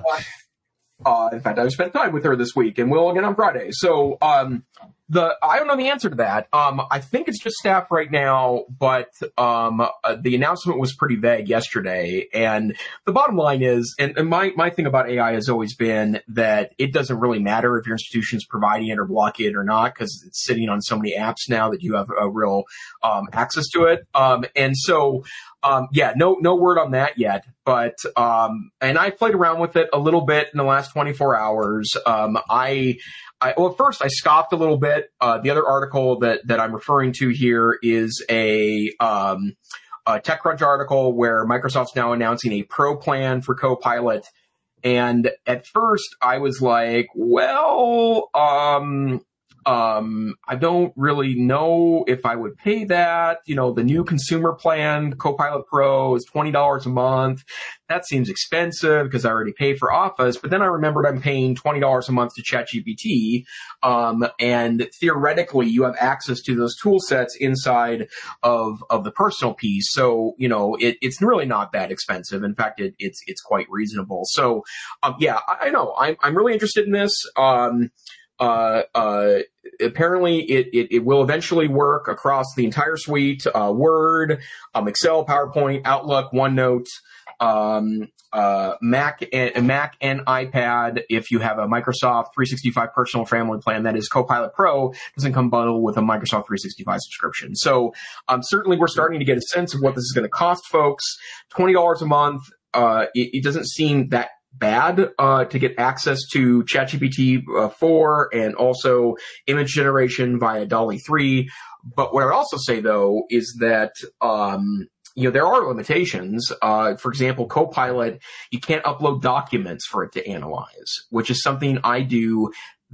uh, in fact, I've spent time with her this week and will again on Friday. So, um, The I don't know the answer to that. Um, I think it's just staff right now, but um, uh, the announcement was pretty vague yesterday. And the bottom line is, and, and my, my thing about A I has always been that it doesn't really matter if your institution's providing it or blocking it or not, because it's sitting on so many apps now that you have a real um, access to it. Um, and so, um, yeah, no no word on that yet. But um, and I played around with it a little bit in the last twenty-four hours. Um, I. I, well, at first I scoffed a little bit. Uh, the other article that, that I'm referring to here is a, um, a TechCrunch article where Microsoft's now announcing a pro plan for Copilot. And at first I was like, well, um, Um, I don't really know if I would pay that. You know, the new consumer plan, Copilot Pro, is twenty dollars a month. That seems expensive because I already pay for Office. But then I remembered I'm paying twenty dollars a month to ChatGPT. Um, and theoretically, you have access to those tool sets inside of, of the personal piece. So, you know, it, it's really not that expensive. In fact, it, it's, it's quite reasonable. So, um, yeah, I, I know I'm, I'm really interested in this. Um, Uh, uh, apparently it, it, it will eventually work across the entire suite, uh, Word, um, Excel, PowerPoint, Outlook, OneNote, um, uh, Mac and Mac and iPad. If you have a Microsoft three sixty-five personal family plan, that is Copilot Pro, doesn't come bundled with a Microsoft three sixty-five subscription. So, um, certainly we're starting to get a sense of what this is going to cost folks. twenty dollars a month. Uh, it, it doesn't seem that bad uh, to get access to ChatGPT uh, four and also image generation via DALL-E three. But what I would also say, though, is that um, you know there are limitations. Uh, for example, Copilot, you can't upload documents for it to analyze, which is something I do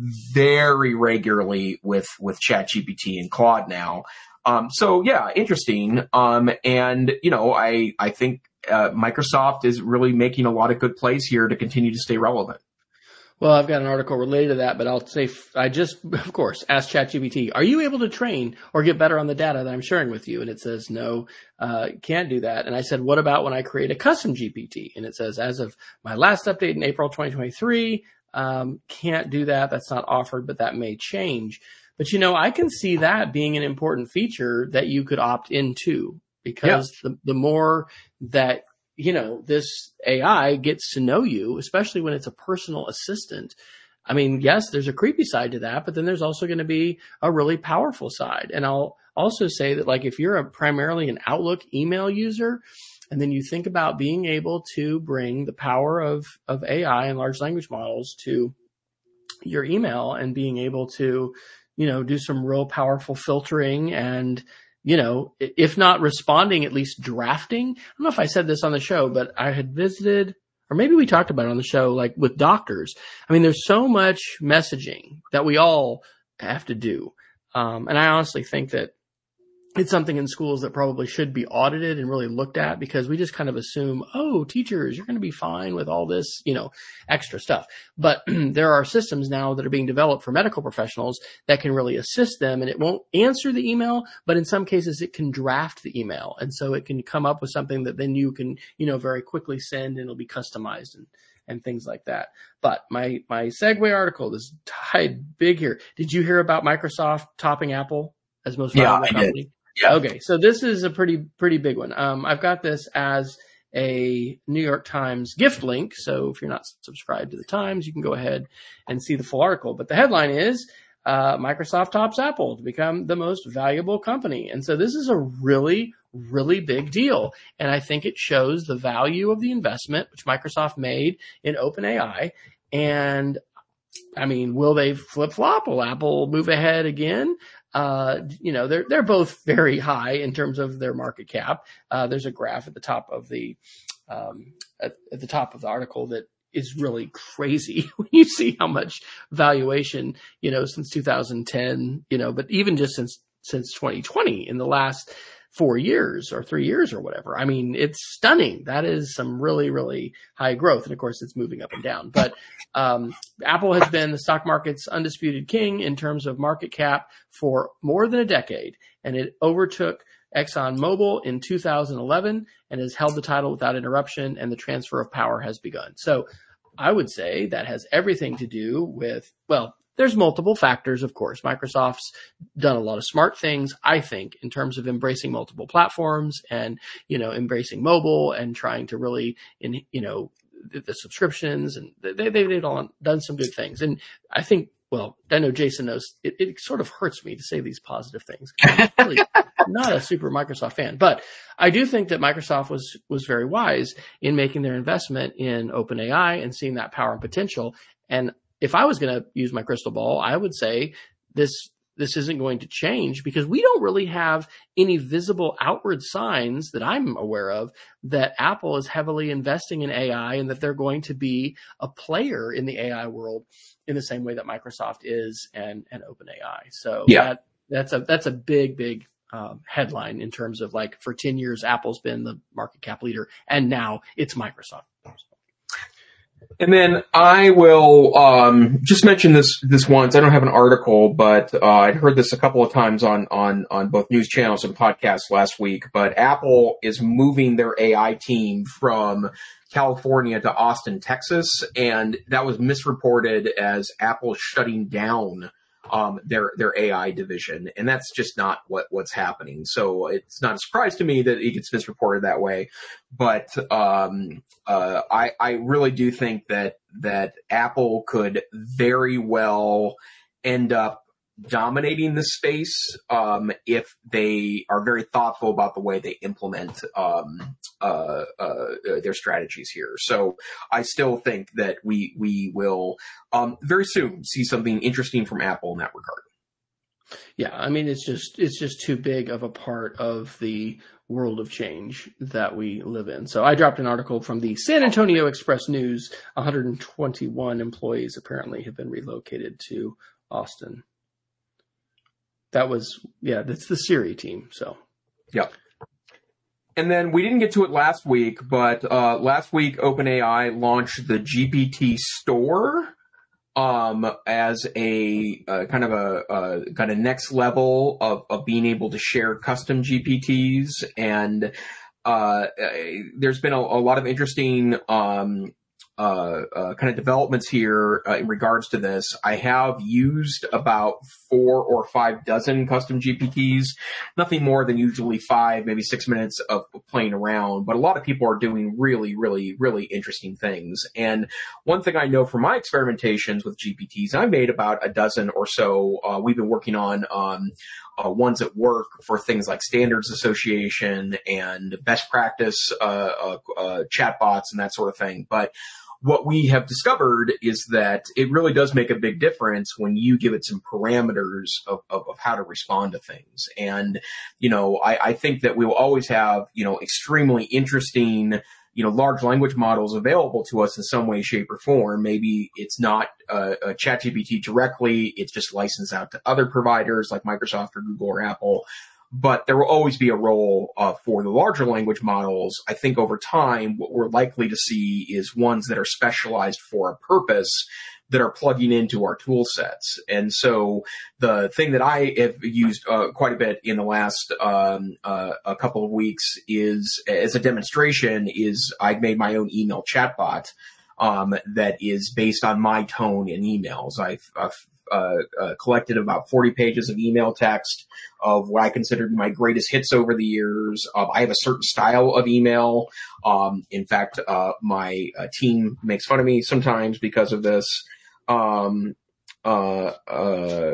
very regularly with with ChatGPT and Claude now. Um, so yeah, interesting. Um, and you know, I I think. Uh, Microsoft is really making a lot of good plays here to continue to stay relevant. Well, I've got an article related to that, but I'll say I just, of course, asked ChatGPT, are you able to train or get better on the data that I'm sharing with you? And it says, no, uh, can't do that. And I said, what about when I create a custom G P T? And it says, as of my last update in April twenty twenty-three, um, can't do that. That's not offered, but that may change. But, you know, I can see that being an important feature that you could opt into. Because yeah. the, the more that, you know, this A I gets to know you, especially when it's a personal assistant. I mean, yes, there's a creepy side to that, but then there's also going to be a really powerful side. And I'll also say that, like, if you're a primarily an Outlook email user, and then you think about being able to bring the power of, of A I and large language models to your email and being able to, you know, do some real powerful filtering and, you know, if not responding, at least drafting. I don't know if I said this on the show, but I had visited, or maybe we talked about it on the show, like with doctors. I mean, there's so much messaging that we all have to do. Um, and I honestly think that it's something in schools that probably should be audited and really looked at, because we just kind of assume, oh, teachers, you're going to be fine with all this, you know, extra stuff. But there are systems now that are being developed for medical professionals that can really assist them, and it won't answer the email, but in some cases it can draft the email. And so it can come up with something that then you can, you know, very quickly send, and it'll be customized and, and things like that. But my, my segue article is tied big here. Did you hear about Microsoft topping Apple as most valuable yeah, company? Did. Yeah. Okay, so this is a pretty pretty big one. Um, I've got this as a New York Times gift link, so if you're not subscribed to the Times, you can go ahead and see the full article. But the headline is, uh, Microsoft tops Apple to become the most valuable company. And so this is a really, really big deal. And I think it shows the value of the investment which Microsoft made in OpenAI. And I mean, will they flip-flop? Will Apple move ahead again? Uh, you know, they're, they're both very high in terms of their market cap. Uh, there's a graph at the top of the, um, at, at the top of the article that is really crazy when you see how much valuation, you know, since two thousand ten, you know, but even just since, since twenty twenty, in the last four years or three years or whatever. I mean, it's stunning. That is some really, really high growth. And of course, it's moving up and down. But um, Apple has been the stock market's undisputed king in terms of market cap for more than a decade. And it overtook ExxonMobil in two thousand eleven and has held the title without interruption, and the transfer of power has begun. So I would say that has everything to do with, well, there's multiple factors, of course. Microsoft's done a lot of smart things, I think, in terms of embracing multiple platforms and, you know, embracing mobile and trying to really, in, you know, the, the subscriptions, and they, they, they've done some good things. And I think, well, I know Jason knows it, it sort of hurts me to say these positive things. I'm really not a super Microsoft fan, but I do think that Microsoft was, was very wise in making their investment in OpenAI and seeing that power and potential. And if I was going to use my crystal ball, I would say this this isn't going to change because we don't really have any visible outward signs that I'm aware of that Apple is heavily investing in A I and that they're going to be a player in the A I world in the same way that Microsoft is and, and OpenAI. So yeah. that, that's a, that's a big, big um, headline in terms of like for ten years, Apple's been the market cap leader and now it's Microsoft. And then I will um, just mention this this once. I don't have an article, but uh, I'd heard this a couple of times on on on both news channels and podcasts last week. But Apple is moving their A I team from California to Austin, Texas, and that was misreported as Apple shutting down um, their their A I division, and that's just not what what's happening. So it's not a surprise to me that it gets misreported that way. But um, uh, I I really do think that that Apple could very well end up dominating this space um, if they are very thoughtful about the way they implement um, uh, uh, their strategies here. So I still think that we we will um, very soon see something interesting from Apple in that regard. Yeah, I mean it's just it's just too big of a part of the world of change that we live in. So I dropped an article from the San Antonio Express News. one hundred twenty-one employees apparently have been relocated to Austin. That was, yeah, that's the Siri team. So, yeah. And then we didn't get to it last week, but uh, last week OpenAI launched the G P T store um, as a uh, kind of a uh, kind of next level of, of being able to share custom G P Ts. And uh, there's been a, a lot of interesting um, Uh, uh, kind of developments here uh, in regards to this. I have used about four or five dozen custom G P Ts, nothing more than usually five, maybe six minutes of playing around. But a lot of people are doing really, really, really interesting things. And one thing I know from my experimentations with G P Ts, I made about a dozen or so. Uh, we've been working on um, uh, ones at work for things like standards association and best practice uh, uh, uh, chatbots and that sort of thing. But what we have discovered is that it really does make a big difference when you give it some parameters of, of, of how to respond to things. And, you know, I, I think that we will always have, you know, extremely interesting, you know, large language models available to us in some way, shape, or form. Maybe it's not uh, a ChatGPT directly. It's just licensed out to other providers like Microsoft or Google or Apple. But there will always be a role uh, for the larger language models. I think over time, what we're likely to see is ones that are specialized for a purpose that are plugging into our tool sets. And so the thing that I have used uh, quite a bit in the last um, uh, a couple of weeks is, as a demonstration, is I've made my own email chatbot um, that is based on my tone in emails. I've, I've Uh, uh, collected about forty pages of email text of what I considered my greatest hits over the years. Um, I have a certain style of email. Um, in fact, uh, my uh, team makes fun of me sometimes because of this. Um, uh, uh,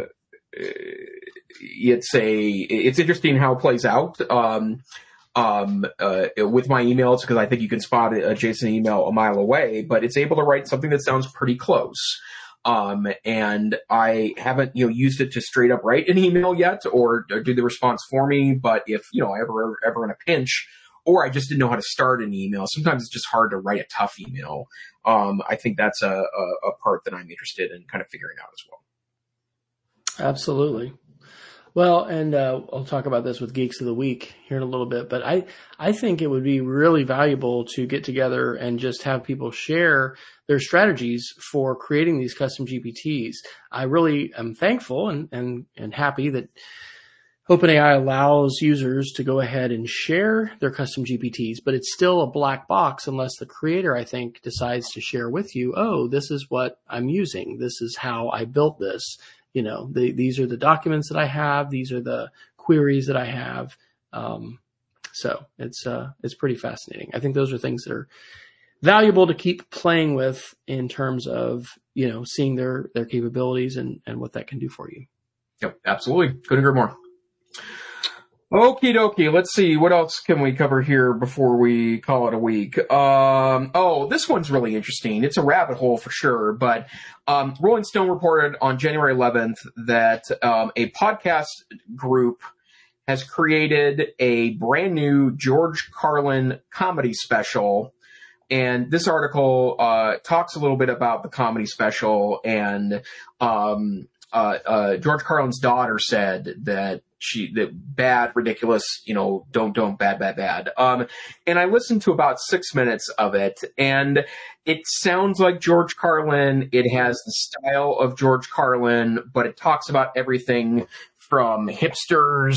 it's a, it's interesting how it plays out. Um, Um, uh, with my emails, because I think you can spot a JSON email a mile away, but it's able to write something that sounds pretty close. Um, and I haven't, you know, used it to straight up write an email yet or, or do the response for me. But if, you know, I ever, ever in a pinch, or I just didn't know how to start an email, sometimes it's just hard to write a tough email. Um, I think that's a, a, a part that I'm interested in kind of figuring out as well. Absolutely. Well, and uh, I'll talk about this with Geeks of the Week here in a little bit, but I, I think it would be really valuable to get together and just have people share their strategies for creating these custom G P Ts. I really am thankful and, and, and happy that OpenAI allows users to go ahead and share their custom G P Ts, but it's still a black box unless the creator, I think, decides to share with you, oh, this is what I'm using. This is how I built this. You know, the, these are the documents that I have. These are the queries that I have. Um, so it's uh, it's pretty fascinating. I think those are things that are valuable to keep playing with in terms of, you know, seeing their, their capabilities and, and what that can do for you. Yep, absolutely. Couldn't agree more. Okie dokie. Let's see. What else can we cover here before we call it a week? Um, oh, this one's really interesting. It's a rabbit hole for sure, but um, Rolling Stone reported on January eleventh that um, a podcast group has created a brand new George Carlin comedy special. And this article uh, talks a little bit about the comedy special, and um, uh, uh, George Carlin's daughter said that she that bad, ridiculous, you know, don't don't bad bad bad. Um, and I listened to about six minutes of it, and it sounds like George Carlin. It has the style of George Carlin, but it talks about everything from hipsters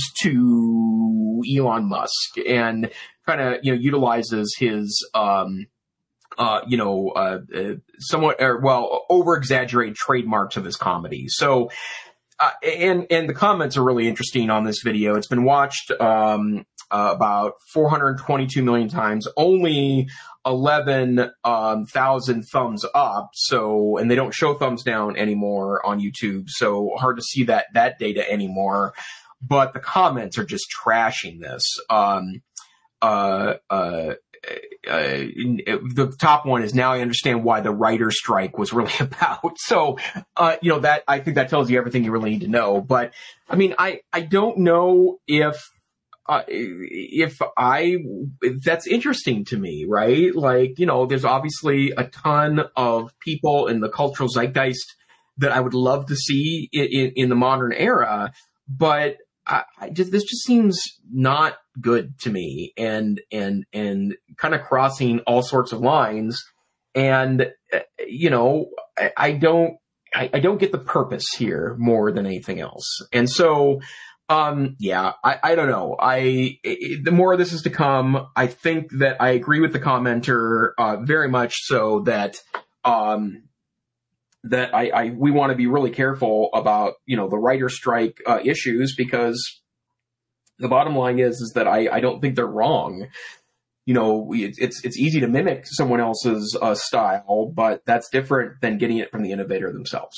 to Elon Musk, and kind of you know utilizes his. Um, Uh, you know, uh, uh, somewhat, or, well, over-exaggerated trademarks of his comedy. So, uh, and, and the comments are really interesting on this video. It's been watched, um, uh, about four hundred twenty-two million times, only eleven, um, thousand thumbs up. So, and they don't show thumbs down anymore on YouTube. So hard to see that, that data anymore. But the comments are just trashing this. Um, uh, uh, Uh, the top one is, now I understand why the writer's strike was really about. So, uh, you know, that, I think that tells you everything you really need to know. But I mean, I, I don't know if, uh, if I, if that's interesting to me, right? Like, you know, there's obviously a ton of people in the cultural zeitgeist that I would love to see in, in, in the modern era, but I, I just, this just seems not good to me, and and and kind of crossing all sorts of lines. And uh, you know, I, I don't I, I don't get the purpose here more than anything else. And so, um, yeah, I, I don't know. I it, the more of this is to come, I think that I agree with the commenter uh, very much so that. Um, that I, I we want to be really careful about, you know, the writer strike uh, issues, because the bottom line is, is that I, I don't think they're wrong. You know, we, it's, it's easy to mimic someone else's uh, style, but that's different than getting it from the innovator themselves.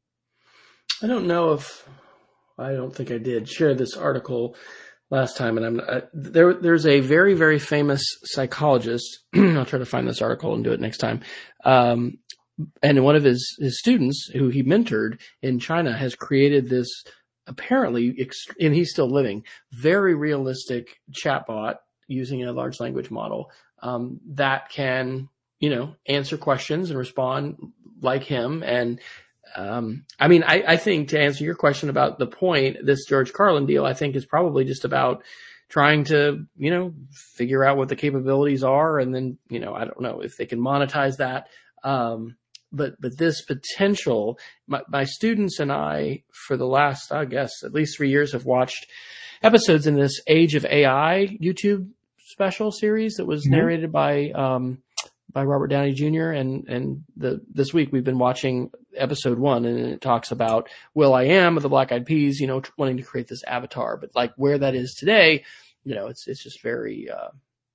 I don't know if, I don't think I did share this article last time, and I'm uh, there. There's a very, very famous psychologist. I'll try to find this article and do it next time. Um, And one of his, his students, who he mentored in China, has created this apparently, and he's still living, very realistic chatbot using a large language model um, that can, you know, answer questions and respond like him. And um, I mean, I, I think, to answer your question about the point, this George Carlin deal, I think, is probably just about trying to, you know, figure out what the capabilities are, and then, you know, I don't know if they can monetize that. Um, But but this potential, my, my students and I, for the last, I guess, at least three years, have watched episodes in this Age of A I YouTube special series that was mm-hmm. narrated by um, by Robert Downey Junior And and the this week we've been watching episode one, and it talks about will.i.am of the Black Eyed Peas, you know, wanting to create this avatar, but like where that is today, you know, it's it's just very. Uh,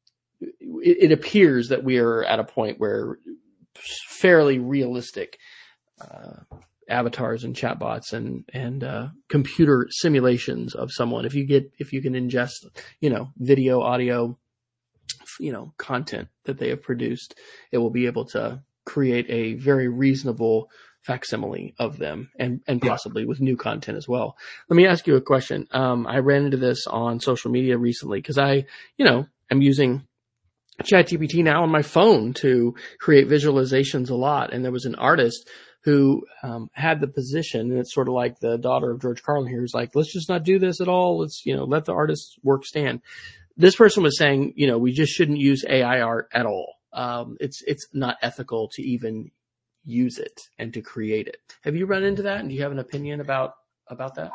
it, it appears that we are at a point where fairly realistic uh, avatars and chatbots and and uh, computer simulations of someone. If you get if you can ingest, you know, video, audio, you know, content that they have produced, it will be able to create a very reasonable facsimile of them, and and possibly yeah. with new content as well. Let me ask you a question. Um, I ran into this on social media recently because I, you know, am using ChatGPT now on my phone to create visualizations a lot. And there was an artist who um, had the position, and it's sort of like the daughter of George Carlin here, who's like, let's just not do this at all. Let's, you know, let the artist's work stand. This person was saying, you know, we just shouldn't use A I art at all. Um, it's, it's not ethical to even use it and to create it. Have you run into that? And do you have an opinion about, about that?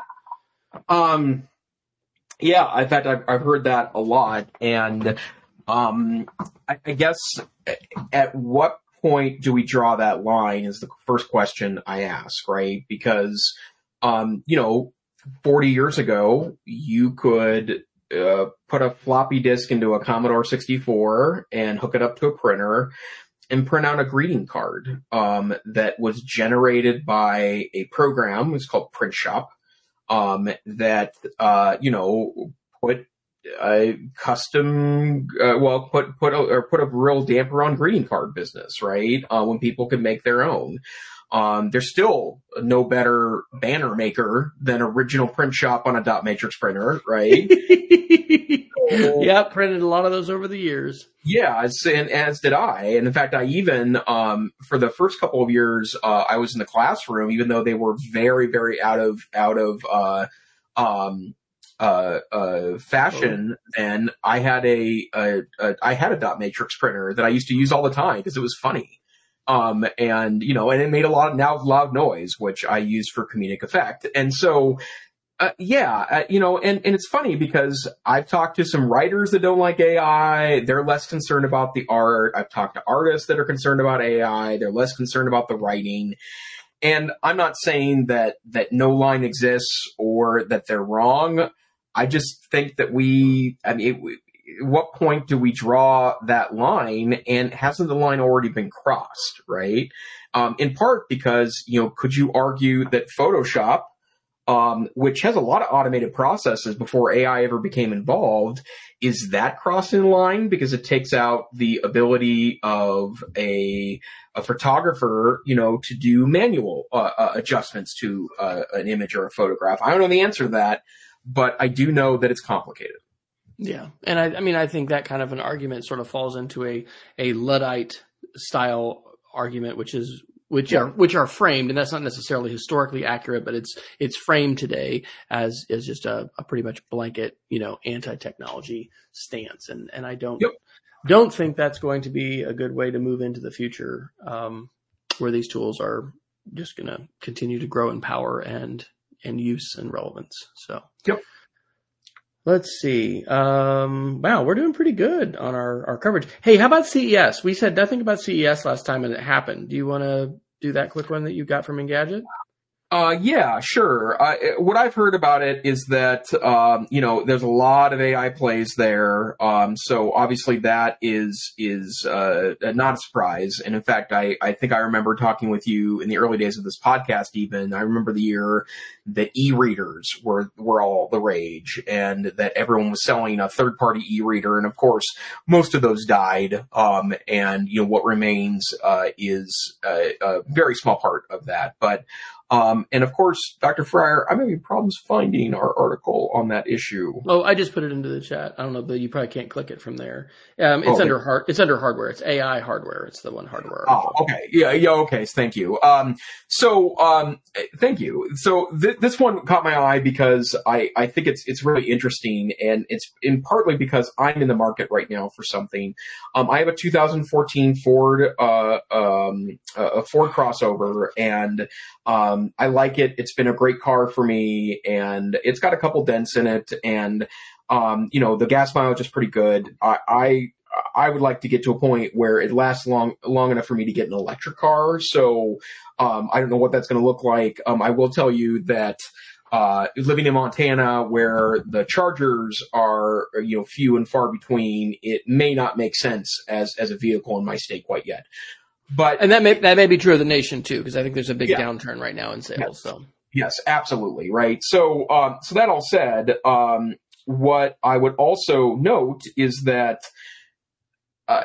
Um, yeah, in fact, I've, I've heard that a lot. And, Um, I, I guess at what point do we draw that line is the first question I ask, right? Because, um, you know, forty years ago, you could uh, put a floppy disk into a Commodore sixty-four and hook it up to a printer and print out a greeting card um, that was generated by a program. It's called Print Shop um, that, uh, you know, put uh, custom, uh, well, put put a, or put a real damper on greeting card business, right? Uh, when people could make their own. Um, there's still no better banner maker than Original Print Shop on a dot matrix printer, right? Yeah, printed a lot of those over the years. Yeah, as, and as did I. And in fact, I even, um, for the first couple of years, uh, I was in the classroom, even though they were very, very out of, out of, uh, um, uh, uh, fashion. Oh. And I had a, a, a, I had a dot matrix printer that I used to use all the time because it was funny. Um, and, you know, and it made a lot of now loud noise, which I used for comedic effect. And so, uh, yeah, uh, you know, and, and it's funny because I've talked to some writers that don't like A I. They're less concerned about the art. I've talked to artists that are concerned about A I. They're less concerned about the writing. And I'm not saying that, that no line exists or that they're wrong. I just think that we, I mean, it, at what point do we draw that line, and hasn't the line already been crossed, right? Um, in part because, you know, could you argue that Photoshop, um, which has a lot of automated processes before A I ever became involved, is that crossing the line because it takes out the ability of a, a photographer, you know, to do manual uh, uh, adjustments to uh, an image or a photograph? I don't know the answer to that, but I do know that it's complicated. Yeah. And I, I mean, I think that kind of an argument sort of falls into a, a Luddite style argument, which is, which yeah. are, which are framed, and that's not necessarily historically accurate, but it's, it's framed today as, as just a, a pretty much blanket, you know, anti-technology stance. And, and I don't, yep. don't think that's going to be a good way to move into the future, um, where these tools are just going to continue to grow in power and, and use and relevance. So, yep. Let's see. Um, wow, we're doing pretty good on our, our coverage. Hey, how about C E S? We said nothing about C E S last time and it happened. Do you want to do that quick one that you got from Engadget? Uh, yeah, sure. Uh, what I've heard about it is that, um, you know, there's a lot of A I plays there. Um, so obviously that is, is, uh, not a surprise. And in fact, I, I think I remember talking with you in the early days of this podcast even. I remember the year that e-readers were, were all the rage and that everyone was selling a third party e-reader. And of course, most of those died. Um, and, you know, what remains, uh, is a, a very small part of that. But, Um, and of course, Doctor Fryer, I'm having problems finding our article on that issue. Oh, I just put it into the chat. I don't know, but you probably can't click it from there. Um, it's oh, under hard, it's under hardware. It's A I hardware. It's the one hardware article. Oh, okay. Yeah, yeah, okay. Thank you. Um, so, um, thank you. So th- this one caught my eye because I, I think it's, it's really interesting, and it's in partly because I'm in the market right now for something. Um, I have a two thousand fourteen Ford, uh, um, a Ford crossover, and, um, Um, I like it. It's been a great car for me, and it's got a couple dents in it, and, um, you know, the gas mileage is pretty good. I, I, I would like to get to a point where it lasts long, long enough for me to get an electric car. So, um, I don't know what that's going to look like. Um, I will tell you that, uh, living in Montana where the chargers are, you know, few and far between, it may not make sense as, as a vehicle in my state quite yet. But and that may that may be true of the nation too, because I think there's a big yeah. downturn right now in sales. Yes. So yes, absolutely, right. So, um, so that all said, um, what I would also note is that, uh,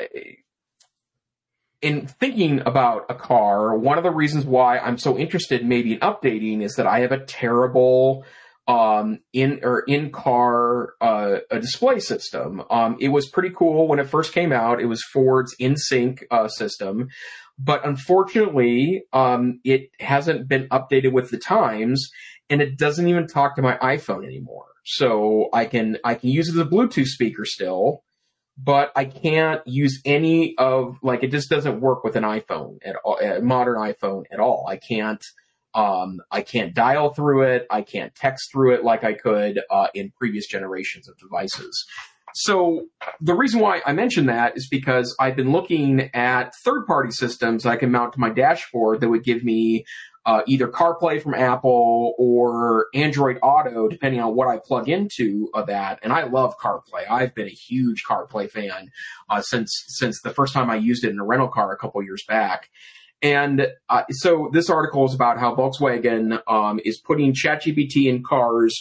in thinking about a car, one of the reasons why I'm so interested maybe in updating is that I have a terrible um, in or in car uh, a display system. Um, it was pretty cool when it first came out. It was Ford's InSync uh, system, but unfortunately, um, it hasn't been updated with the times, and it doesn't even talk to my iPhone anymore. So I can I can use it as a Bluetooth speaker still, but I can't use any of like it just doesn't work with an iPhone at all, a modern iPhone at all. I can't. Um, I can't dial through it. I can't text through it like I could uh, in previous generations of devices. So the reason why I mention that is because I've been looking at third-party systems I can mount to my dashboard that would give me uh, either CarPlay from Apple or Android Auto, depending on what I plug into uh, that. And I love CarPlay. I've been a huge CarPlay fan uh, since since the first time I used it in a rental car a couple years back. And uh, so this article is about how Volkswagen um, is putting ChatGPT in cars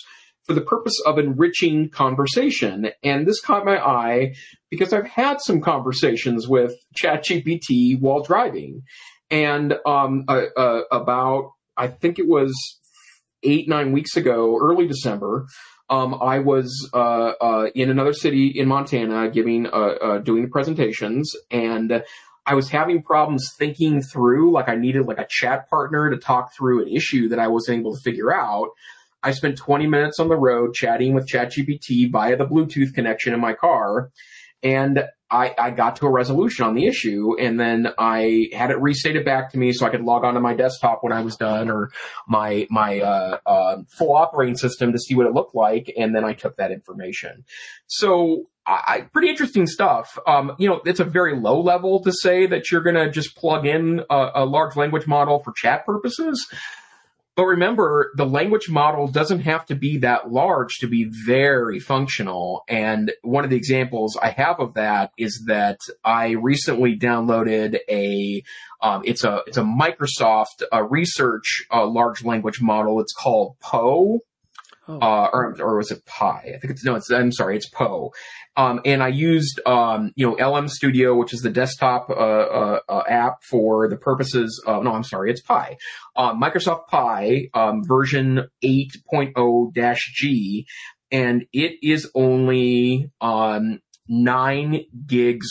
for the purpose of enriching conversation. And this caught my eye because I've had some conversations with ChatGPT while driving. And um, uh, uh, about, I think it was eight, nine weeks ago, early December, um, I was uh, uh, in another city in Montana giving, uh, uh, doing the presentations, and I was having problems thinking through, like I needed like a chat partner to talk through an issue that I wasn't able to figure out. I spent twenty minutes on the road chatting with ChatGPT via the Bluetooth connection in my car, and I, I got to a resolution on the issue, and then I had it restated back to me so I could log onto my desktop when I was done, or my my uh, uh, full operating system to see what it looked like, and then I took that information. So, I, pretty interesting stuff. Um, you know, it's a very low level to say that you're going to just plug in a, a large language model for chat purposes. But remember, the language model doesn't have to be that large to be very functional. And one of the examples I have of that is that I recently downloaded a, um, it's a, it's a Microsoft uh, research uh, large language model. It's called Poe. Oh. Uh, or, or was it Pi? I think it's, no, it's, I'm sorry, it's Poe. Um, and I used, um, you know, L M Studio, which is the desktop, uh, uh, uh, app for the purposes of, no, I'm sorry, it's Pi. Uh, Microsoft Pi, um, version eight point oh G, and it is only, um, nine gigs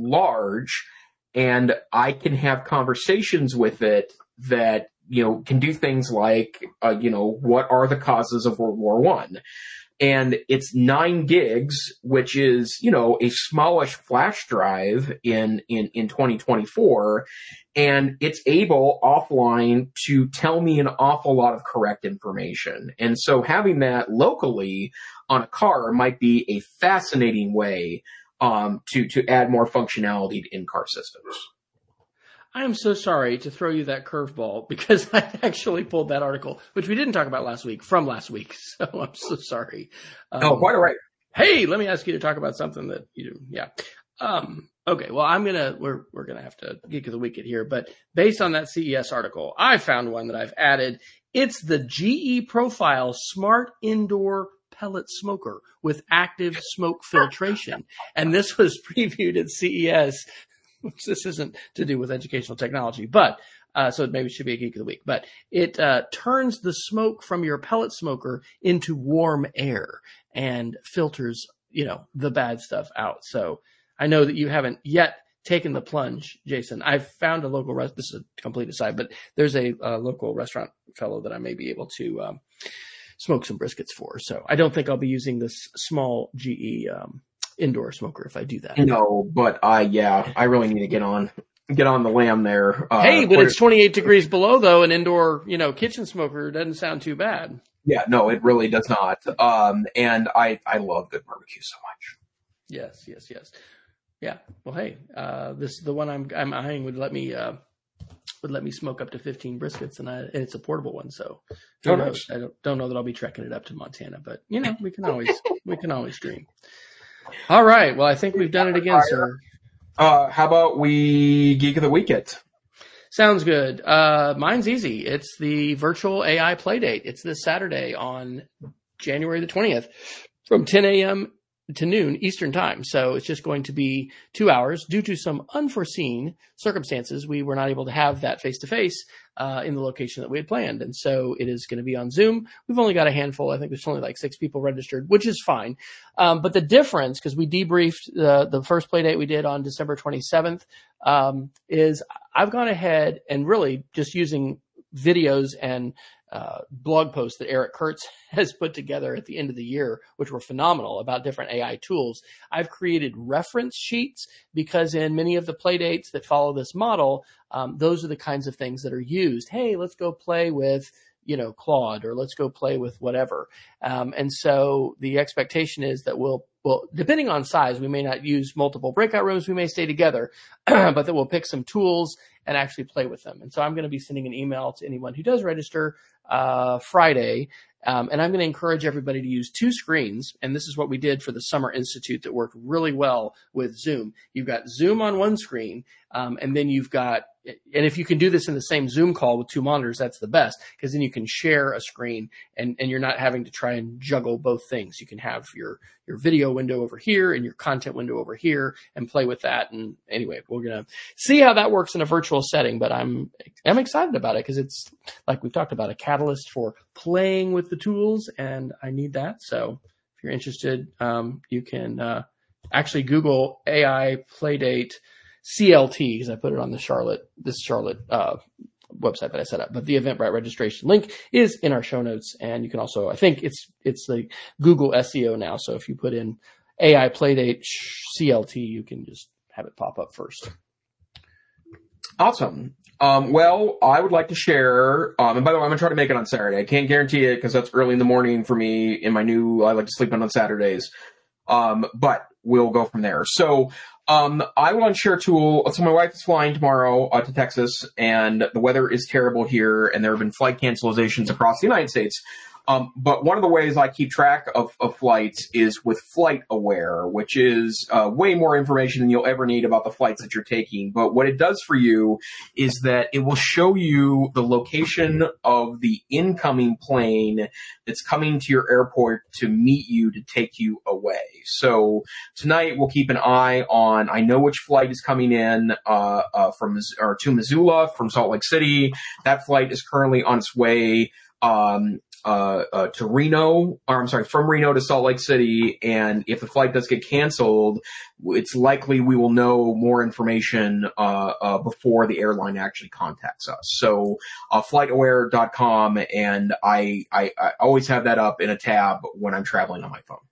large, and I can have conversations with it that, you know, can do things like, uh, you know, what are the causes of World War One? And it's nine gigs, which is, you know, a smallish flash drive in, in, in twenty twenty-four. And it's able offline to tell me an awful lot of correct information. And so having that locally on a car might be a fascinating way, um, to, to add more functionality to in-car systems. I am so sorry to throw you that curveball because I actually pulled that article, which we didn't talk about last week, from last week. So I'm so sorry. Um, oh, quite all right. Hey, let me ask you to talk about something that you, yeah. Um, okay. Well, I'm going to, we're, we're going to have to Geek of the Week it here, but based on that C E S article, I found one that I've added. It's the G E Profile Smart Indoor Pellet Smoker with active smoke filtration. And this was previewed at C E S. This isn't to do with educational technology, but uh, so maybe it should be a Geek of the Week. But it uh, turns the smoke from your pellet smoker into warm air and filters, you know, the bad stuff out. So I know that you haven't yet taken the plunge, Jason. I've found a local rest. This is a complete aside, but there's a, a local restaurant fellow that I may be able to um, smoke some briskets for. So I don't think I'll be using this small G E um, indoor smoker if I do that. No, but I, yeah, I really need to get on, get on the lamb there. Uh, hey, but it's twenty-eight degrees below though. An indoor, you know, kitchen smoker doesn't sound too bad. Yeah, no, it really does not. Um, and I, I love good barbecue so much. Yes, yes, yes. Yeah. Well, hey, uh, this, the one I'm, I'm eyeing would let me, uh, would let me smoke up to fifteen briskets, and, I, and it's a portable one. So who oh, knows? nice. I don't, don't know that I'll be trekking it up to Montana, but you know, we can always, we can always dream. All right. Well, I think we've done it again, sir. Uh, how about we Geek of the Week it? Sounds good. Uh, mine's easy. It's the virtual A I Playdate. It's this Saturday on January the twentieth from ten a.m. to noon Eastern time. So it's just going to be two hours. Due to some unforeseen circumstances, we were not able to have that face-to-face uh, in the location that we had planned. And so it is going to be on Zoom. We've only got a handful. I think there's only like six people registered, which is fine. Um, but the difference, because we debriefed the, the first play date we did on December twenty-seventh, um, is I've gone ahead and really just using videos and Uh, blog posts that Eric Kurtz has put together at the end of the year, which were phenomenal about different A I tools. I've created reference sheets because in many of the play dates that follow this model, um, those are the kinds of things that are used. Hey, let's go play with, you know, Claude, or let's go play with whatever. Um, and so the expectation is that we'll, well, depending on size, we may not use multiple breakout rooms. We may stay together, but that we'll pick some tools and actually play with them. And so I'm going to be sending an email to anyone who does register uh, Friday. Um, and I'm going to encourage everybody to use two screens. And this is what we did for the Summer Institute that worked really well with Zoom. You've got Zoom on one screen, um, and then you've got and if you can do this in the same Zoom call with two monitors, that's the best, because then you can share a screen and, and you're not having to try and juggle both things. You can have your, your video window over here and your content window over here and play with that. And anyway, we're going to see how that works in a virtual setting, but I'm, I'm excited about it because it's, like we've talked about, a catalyst for playing with the tools, and I need that. So if you're interested, um, you can, uh, actually Google A I Playdate C L T, because I put it on the Charlotte, this Charlotte uh, website that I set up. But the Eventbrite registration link is in our show notes, and you can also, I think it's it's the Google S E O now. So if you put in A I Playdate C L T, you can just have it pop up first. Awesome. Um, well, I would like to share, um, and by the way, I'm going to try to make it on Saturday. I can't guarantee it because that's early in the morning for me in my new, I like to sleep in on Saturdays. Um, but we'll go from there. So, um, I want to share a tool. So my wife is flying tomorrow uh, to Texas, and the weather is terrible here, and there have been flight cancellations across the United States. Um, but one of the ways I keep track of, of flights is with Flight Aware, which is uh, way more information than you'll ever need about the flights that you're taking. But what it does for you is that it will show you the location of the incoming plane that's coming to your airport to meet you, to take you away. So tonight we'll keep an eye on, I know which flight is coming in uh, uh, from or to Missoula from Salt Lake City. That flight is currently on its way um Uh, uh, to Reno, or I'm sorry, from Reno to Salt Lake City. And if the flight does get canceled, it's likely we will know more information, uh, uh, before the airline actually contacts us. So, uh, flight aware dot com. And I, I, I always have that up in a tab when I'm traveling on my phone.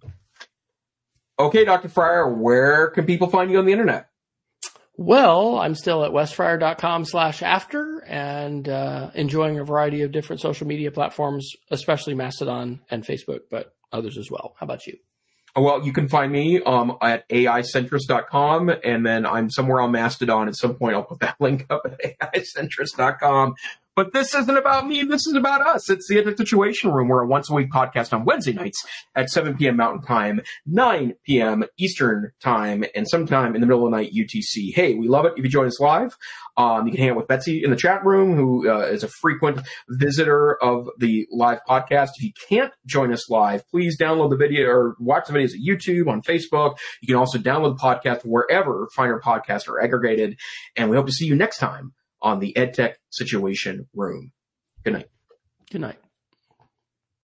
Okay, Doctor Fryer, where can people find you on the internet? Well, I'm still at westfryer.com slash after and uh, enjoying a variety of different social media platforms, especially Mastodon and Facebook, but others as well. How about you? Well, you can find me um, at A I centrist dot com, and then I'm somewhere on Mastodon. At some point, I'll put that link up at A I centrist dot com. But this isn't about me. This is about us. It's the Ethics Situation Room. We're a once-a-week podcast on Wednesday nights at seven p.m. Mountain Time, nine p.m. Eastern Time, and sometime in the middle of the night U T C. Hey, we love it if you join us live. Um, you can hang out with Betsy in the chat room, who uh, is a frequent visitor of the live podcast. If you can't join us live, please download the video or watch the videos at YouTube, on Facebook. You can also download the podcast wherever finer podcasts are aggregated. And we hope to see you next time on the EdTech Situation Room. Good night. Good night.